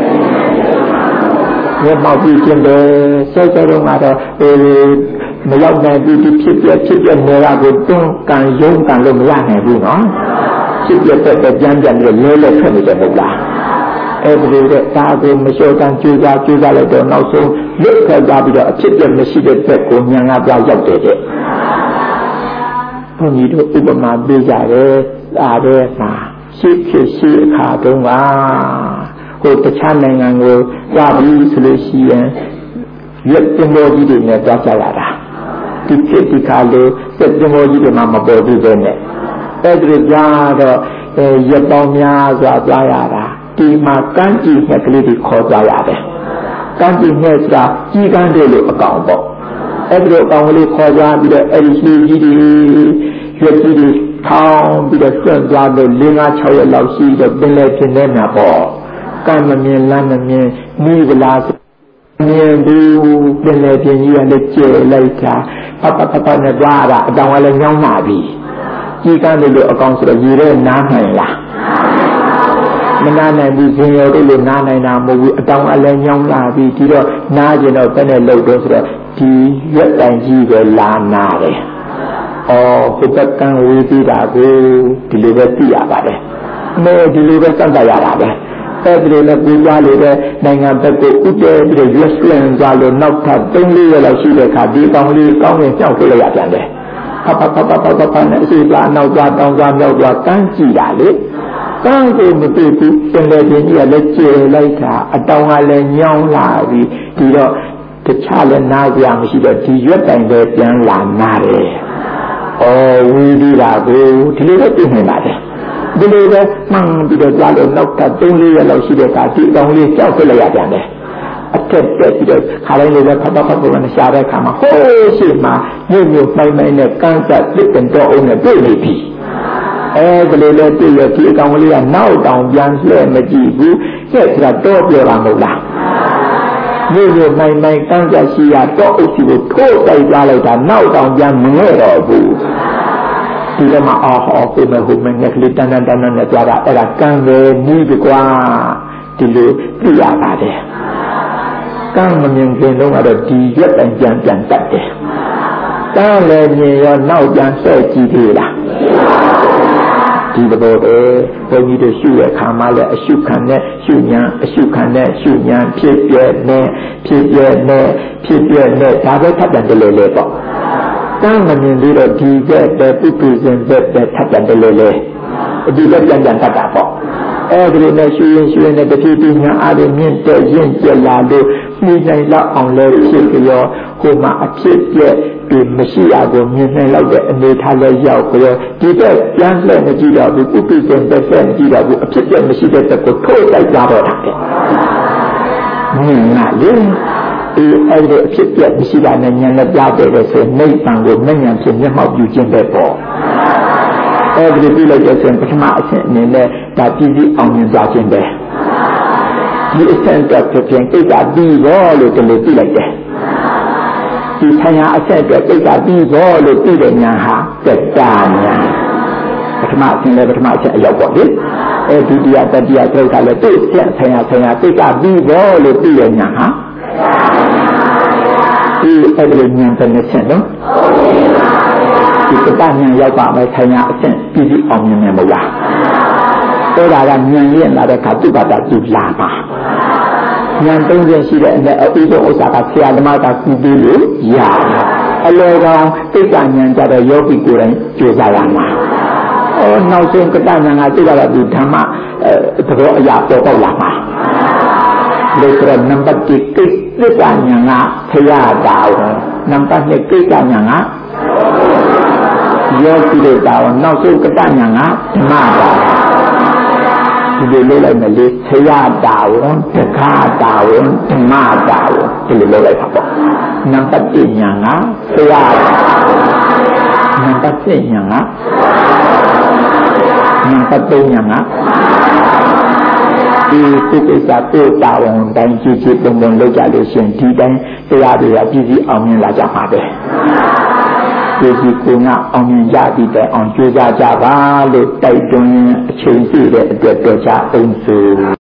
မျက်မှောက်ပြုခြင်းပဲစေကြတော့ကတော့မရောက်နိုင်ဘူးဒီဖြစ်ပြနေတာကိုတွန်းကန်ယုံကန်လို့မရနိုင်ဘူးနော်ဖြစ်ပြတဲ့ကြမ်းကြမ်းလေးလဲထွက်နေတယ်မဟုတ်လားအဲ့ဒီလိုတဲ့ဒါကိုမလျှော့ကန်ကြိုးစားလိုက်တော့နောက်ဆုံးလွတ်ထွက်သွားပြီးတော့အဖြစ်ပြမရှိတဲ့ဘက်ကိုဉာဏ်ကပြရောက်တယ်တဲ့ဘုန်းကြီးတို့ဥပမာပေးကြတယ်အားတဲ့မှာရှိဖြစ်ရှိအခါတုန်းကဟိုတခြားနိုင်ငံကိုသွားပြီးဆိုလို့ရှိရင်ရွက်တင်တော်ကြီးတွေနဲ့သွားကြရတာဒီဖြစ်ဒီခါလို့စက်တင်တော်ကြီးတွေမှာမပေါ်ဘူးတဲ့နဲ့အဲ့ဒီကြားတော့ရပောင်းများစွာသွားရတာဒီမှာကန်းကြည့်နဲ့ကလေးတွေခေါ်သွားရတယ်ကန်းကြည့်နဲ့ဆိုတာကြီးကန်းတယ်လို့အကောင်ပေါ့အဲ့ဒီအကောင်ကလေးခေါ်သွားပြီးတော့အဲ့ဒီလူကြီးတွေရွက်ကြီးတွေထောင်းပြီးတော့ဆွန့်သွားလို့5-6ရက်လောက်ရှိတော့ပင်လေဖြစ်နေမှာပေါ့ကံမမြင်လမ်းမမြင်မိဗလားမြင်ဘူးပင်လေပြင်းကြီးကလည်းကျေလိုက်တာပပနဲ့သွားတာအတောင်ကလည်းညောင်းလာပြီကြီးကန်းတယ်လို့အကောင်ဆိုတော့ရေထဲနားနိုင်လားမနာနိုင်ဘူးဇင်ရောတို့လို့နားနိုင်တာမဟုတ်ဘူးအတောင်အလည်းညောင်းလာပြီဒီတော့နားကျင်တော့ဘယ်နဲ့လှုပ်တော့ဆိုတော့ဒီရွက်တိုင်ကြီးပဲလာနာတယ်ဟိုဘက်ကံဝေးပြီးတာကိုဒီလိုပဲသိရပါတယ်မဲဒီလိုပဲစံတရတာပဲအဲ့ဒီလိုနဲ့ပူကြလို့တဲ့နိုင်ငံဘက်ကိုဥတည်ပြီးရွှေစလန်ကြလို့နောက်ထပ်3-4ရက်လောက်ရှိတဲ့အခါဒီကောင်လေးကောင်းရင်ကြောက်ကြရပြန်တယ်ဖနဲ့အစီအပါနောက်သွားတောင်းသွားမြောက်သွားကန်းကြည့်တာလေကန်းကိုမသိဘူးပင်လေပြင်းကြီးကလည်းကျေလိုက်တာအတောင်ကလည်းညောင်းလာပြီဒီတော့တခြားလည်းနားကြမရှိတော့ဒီရွက်တိုင်ပဲပြန်လာနာတယ်ဝီဒီလာကိုဒီလိုပဲပြင်နေပါတယ်ဒီလိုပဲမှန်ပြီးတော့ကြားလို့နောက်ထပ်3-4ရက်လောက်ရှိတဲ့အခါဒီအကောင်လေးကြောက်ကြရပြန်တယ်အထက်တက်ပြီးတော့ခါတိုင်းလေးပဲဖတ်နဲ့ရှားတဲ့အခါမှာဟိုးရှိမှမြို့မိုင်းနဲ့ကန်းဆက်တစ်ပင်တော့အောင်နဲ့တွေ့နေပြီဒီလိုလဲတွေ့ရဒီအကောင်လေးကနောက်တောင်ပြန်လှည့်မကြည့်ဘူးကျက်ဆိုတာတော့ပြောတာမဟုတ်လားမြို့မိုင်းကန်းဆက်ရှိရတော့အုပ်စီကိုထိုးတိုက်သွားလိုက်တာနောက်တောင်ပြန်မငဲ့တော့ဘူးဒီတော့မှကိုမဟုတ်မငက်ကလေးတန်းနဲ့ကြွားတာအဲ့ဒါကံပဲနီးပြီကွာဒီလိုသိရပါတယ်ကံမမြင်ခင်တော့ကတော့ဒီရွက်တိုင်ပြန်တတ်တယ်ကံလည်းမြင်ရောနောက်ပြန်ဆွဲကြည့်သေးလားဒီတော့ဘုန်းကြီးတို့ရှုရခါမှလည်းအရှုခံနဲ့ရှုညာအရှုခံနဲ့ရှုညာဖြစ်ပြနဲ့ဒါပဲထပ်တယ်လေပေါ့ကံမမြင်သေးတော့ဒီဘက်ပဲပုထုဇဉ်ဘက်ပဲထပ်တယ်လေဒီဘက်ပြန်တတ်တာပေါ့အဲ့ဒီနဲ့ရှုရင်နဲ့တတိပညာအားဖြင့်မြင့်တဲ့ရင့်ကျက်လာလို့နှိမ့်နိုင်လောက်အောင်လဲဖြစ်ကြောဟိုမှာအဖြစ်ပြက်ဒီမရှိရကိုမြင်နိုင်လောက်တဲ့အနေထားလဲရောက်ကြောဒီဘက်ပြန်လှည့်မကြည့်တော့ဘူးပုထုဇဉ်ဘက်ဆက်မကြည့်တော့ဘူးအဖြစ်ပြက်မရှိတဲ့ဘက်ကိုထိုးလိုက်ကြတော့တာတဲ့မြင်လာလေအဲ့ဒီအဖြစ်ပြက်မရှိတာနဲ့ဉာဏ်နဲ့ကြားတယ်ဆိုနိဗ္ဗာန်ကိုမဉဏ်ဖြင့်မျက်မှောက်ပြုခြင်းပဲပေါ့အဲ့ဒီပြုလိုက်တဲ့ဆိုရင်ပထမအဆင့်အနေနဲ့ဒါပြည်အောင်မြင်သွားခြင်းပဲဒီအဆင့်အတွက်ဖြစ်ဖြစ်ကိစ္စပြီးတော့လို့ဒီလိုပြလိုက်တယ်ဒီဆရာအဆက်အတွက်ကိစ္စပြီးတော့လို့ပြတဲ့ညာဟာတတ္တညာပထမအဆင့်လည်းပထမအဆင့်အရောက်ပေါ့လေဒုတိယတတိယသုတ်ကလည်းသူ့ဆက်ဆရာကိစ္စပြီးတော့လို့ပြတဲ့ညာဟာဒီအဲ့ဒီညာတဲ့ဆင့်နော်ဒီတတ္တညာရောက်ပါမယ်ဆရာအဆင့်ပြီးပြီးအောင်မြင်မယ်မလားအဲ့ဒါကဉာဏ်ရင့်လာတဲ့အခါသူ့ဘာသာသူလာပါဉာဏ်သုံးချက်ရှိတဲ့အနဲ့အဥဆုံးဥစ္စာကဆရာဓမ္မကကူပြီးလို့ရတယ်အလောကောင်သိက္ခာဉာဏ်ကြတဲ့ယောဂီကိုယ်တိုင်ကြိုးစားရမှာနောက်ဆုံးကတ္တဉာဏ်ကသိက္ခာသူဓမ္မသဘောအရာပေါ်ပေါက်လာမှာလို့ဆိုတော့နံပါတ်1သိက္ခာဉာဏ်ကဆရာတာဝန်နံပါတ်2သိက္ခာဉာဏ်ကယောဂီတွေတာဝန်နောက်ဆုံးကတ္တဉာဏ်ကဓမ္မတာဒီလိုလုပ်လိုက်မယ်လေဆရာတာဝန်တက္ခာတာဝန်ဓမ္မတာဝန်ဒီလိုလုပ်လိုက်ပါပေါ့နံပါတ်1ညာကဆရာနံပါတ်2ညာကနံပါတ်3ညာကဒီကိစ္စကိုတာဝန်တိုင်းကြည့်ကြည့်ပုံပုံလုပ်ကြလို့ရှင်ဒီတိုင်းတရားတွေကပြည့်စည်အောင်မြင်လာကြမှာပဲဒီကိုငါအောင်မြင်ကြပြီးတဲ့အောင်ကြိုးစားကြပါလို့တိုက်တွန်းအချိန်ပြည့်တဲ့အတွက်တော်ချအောင်စု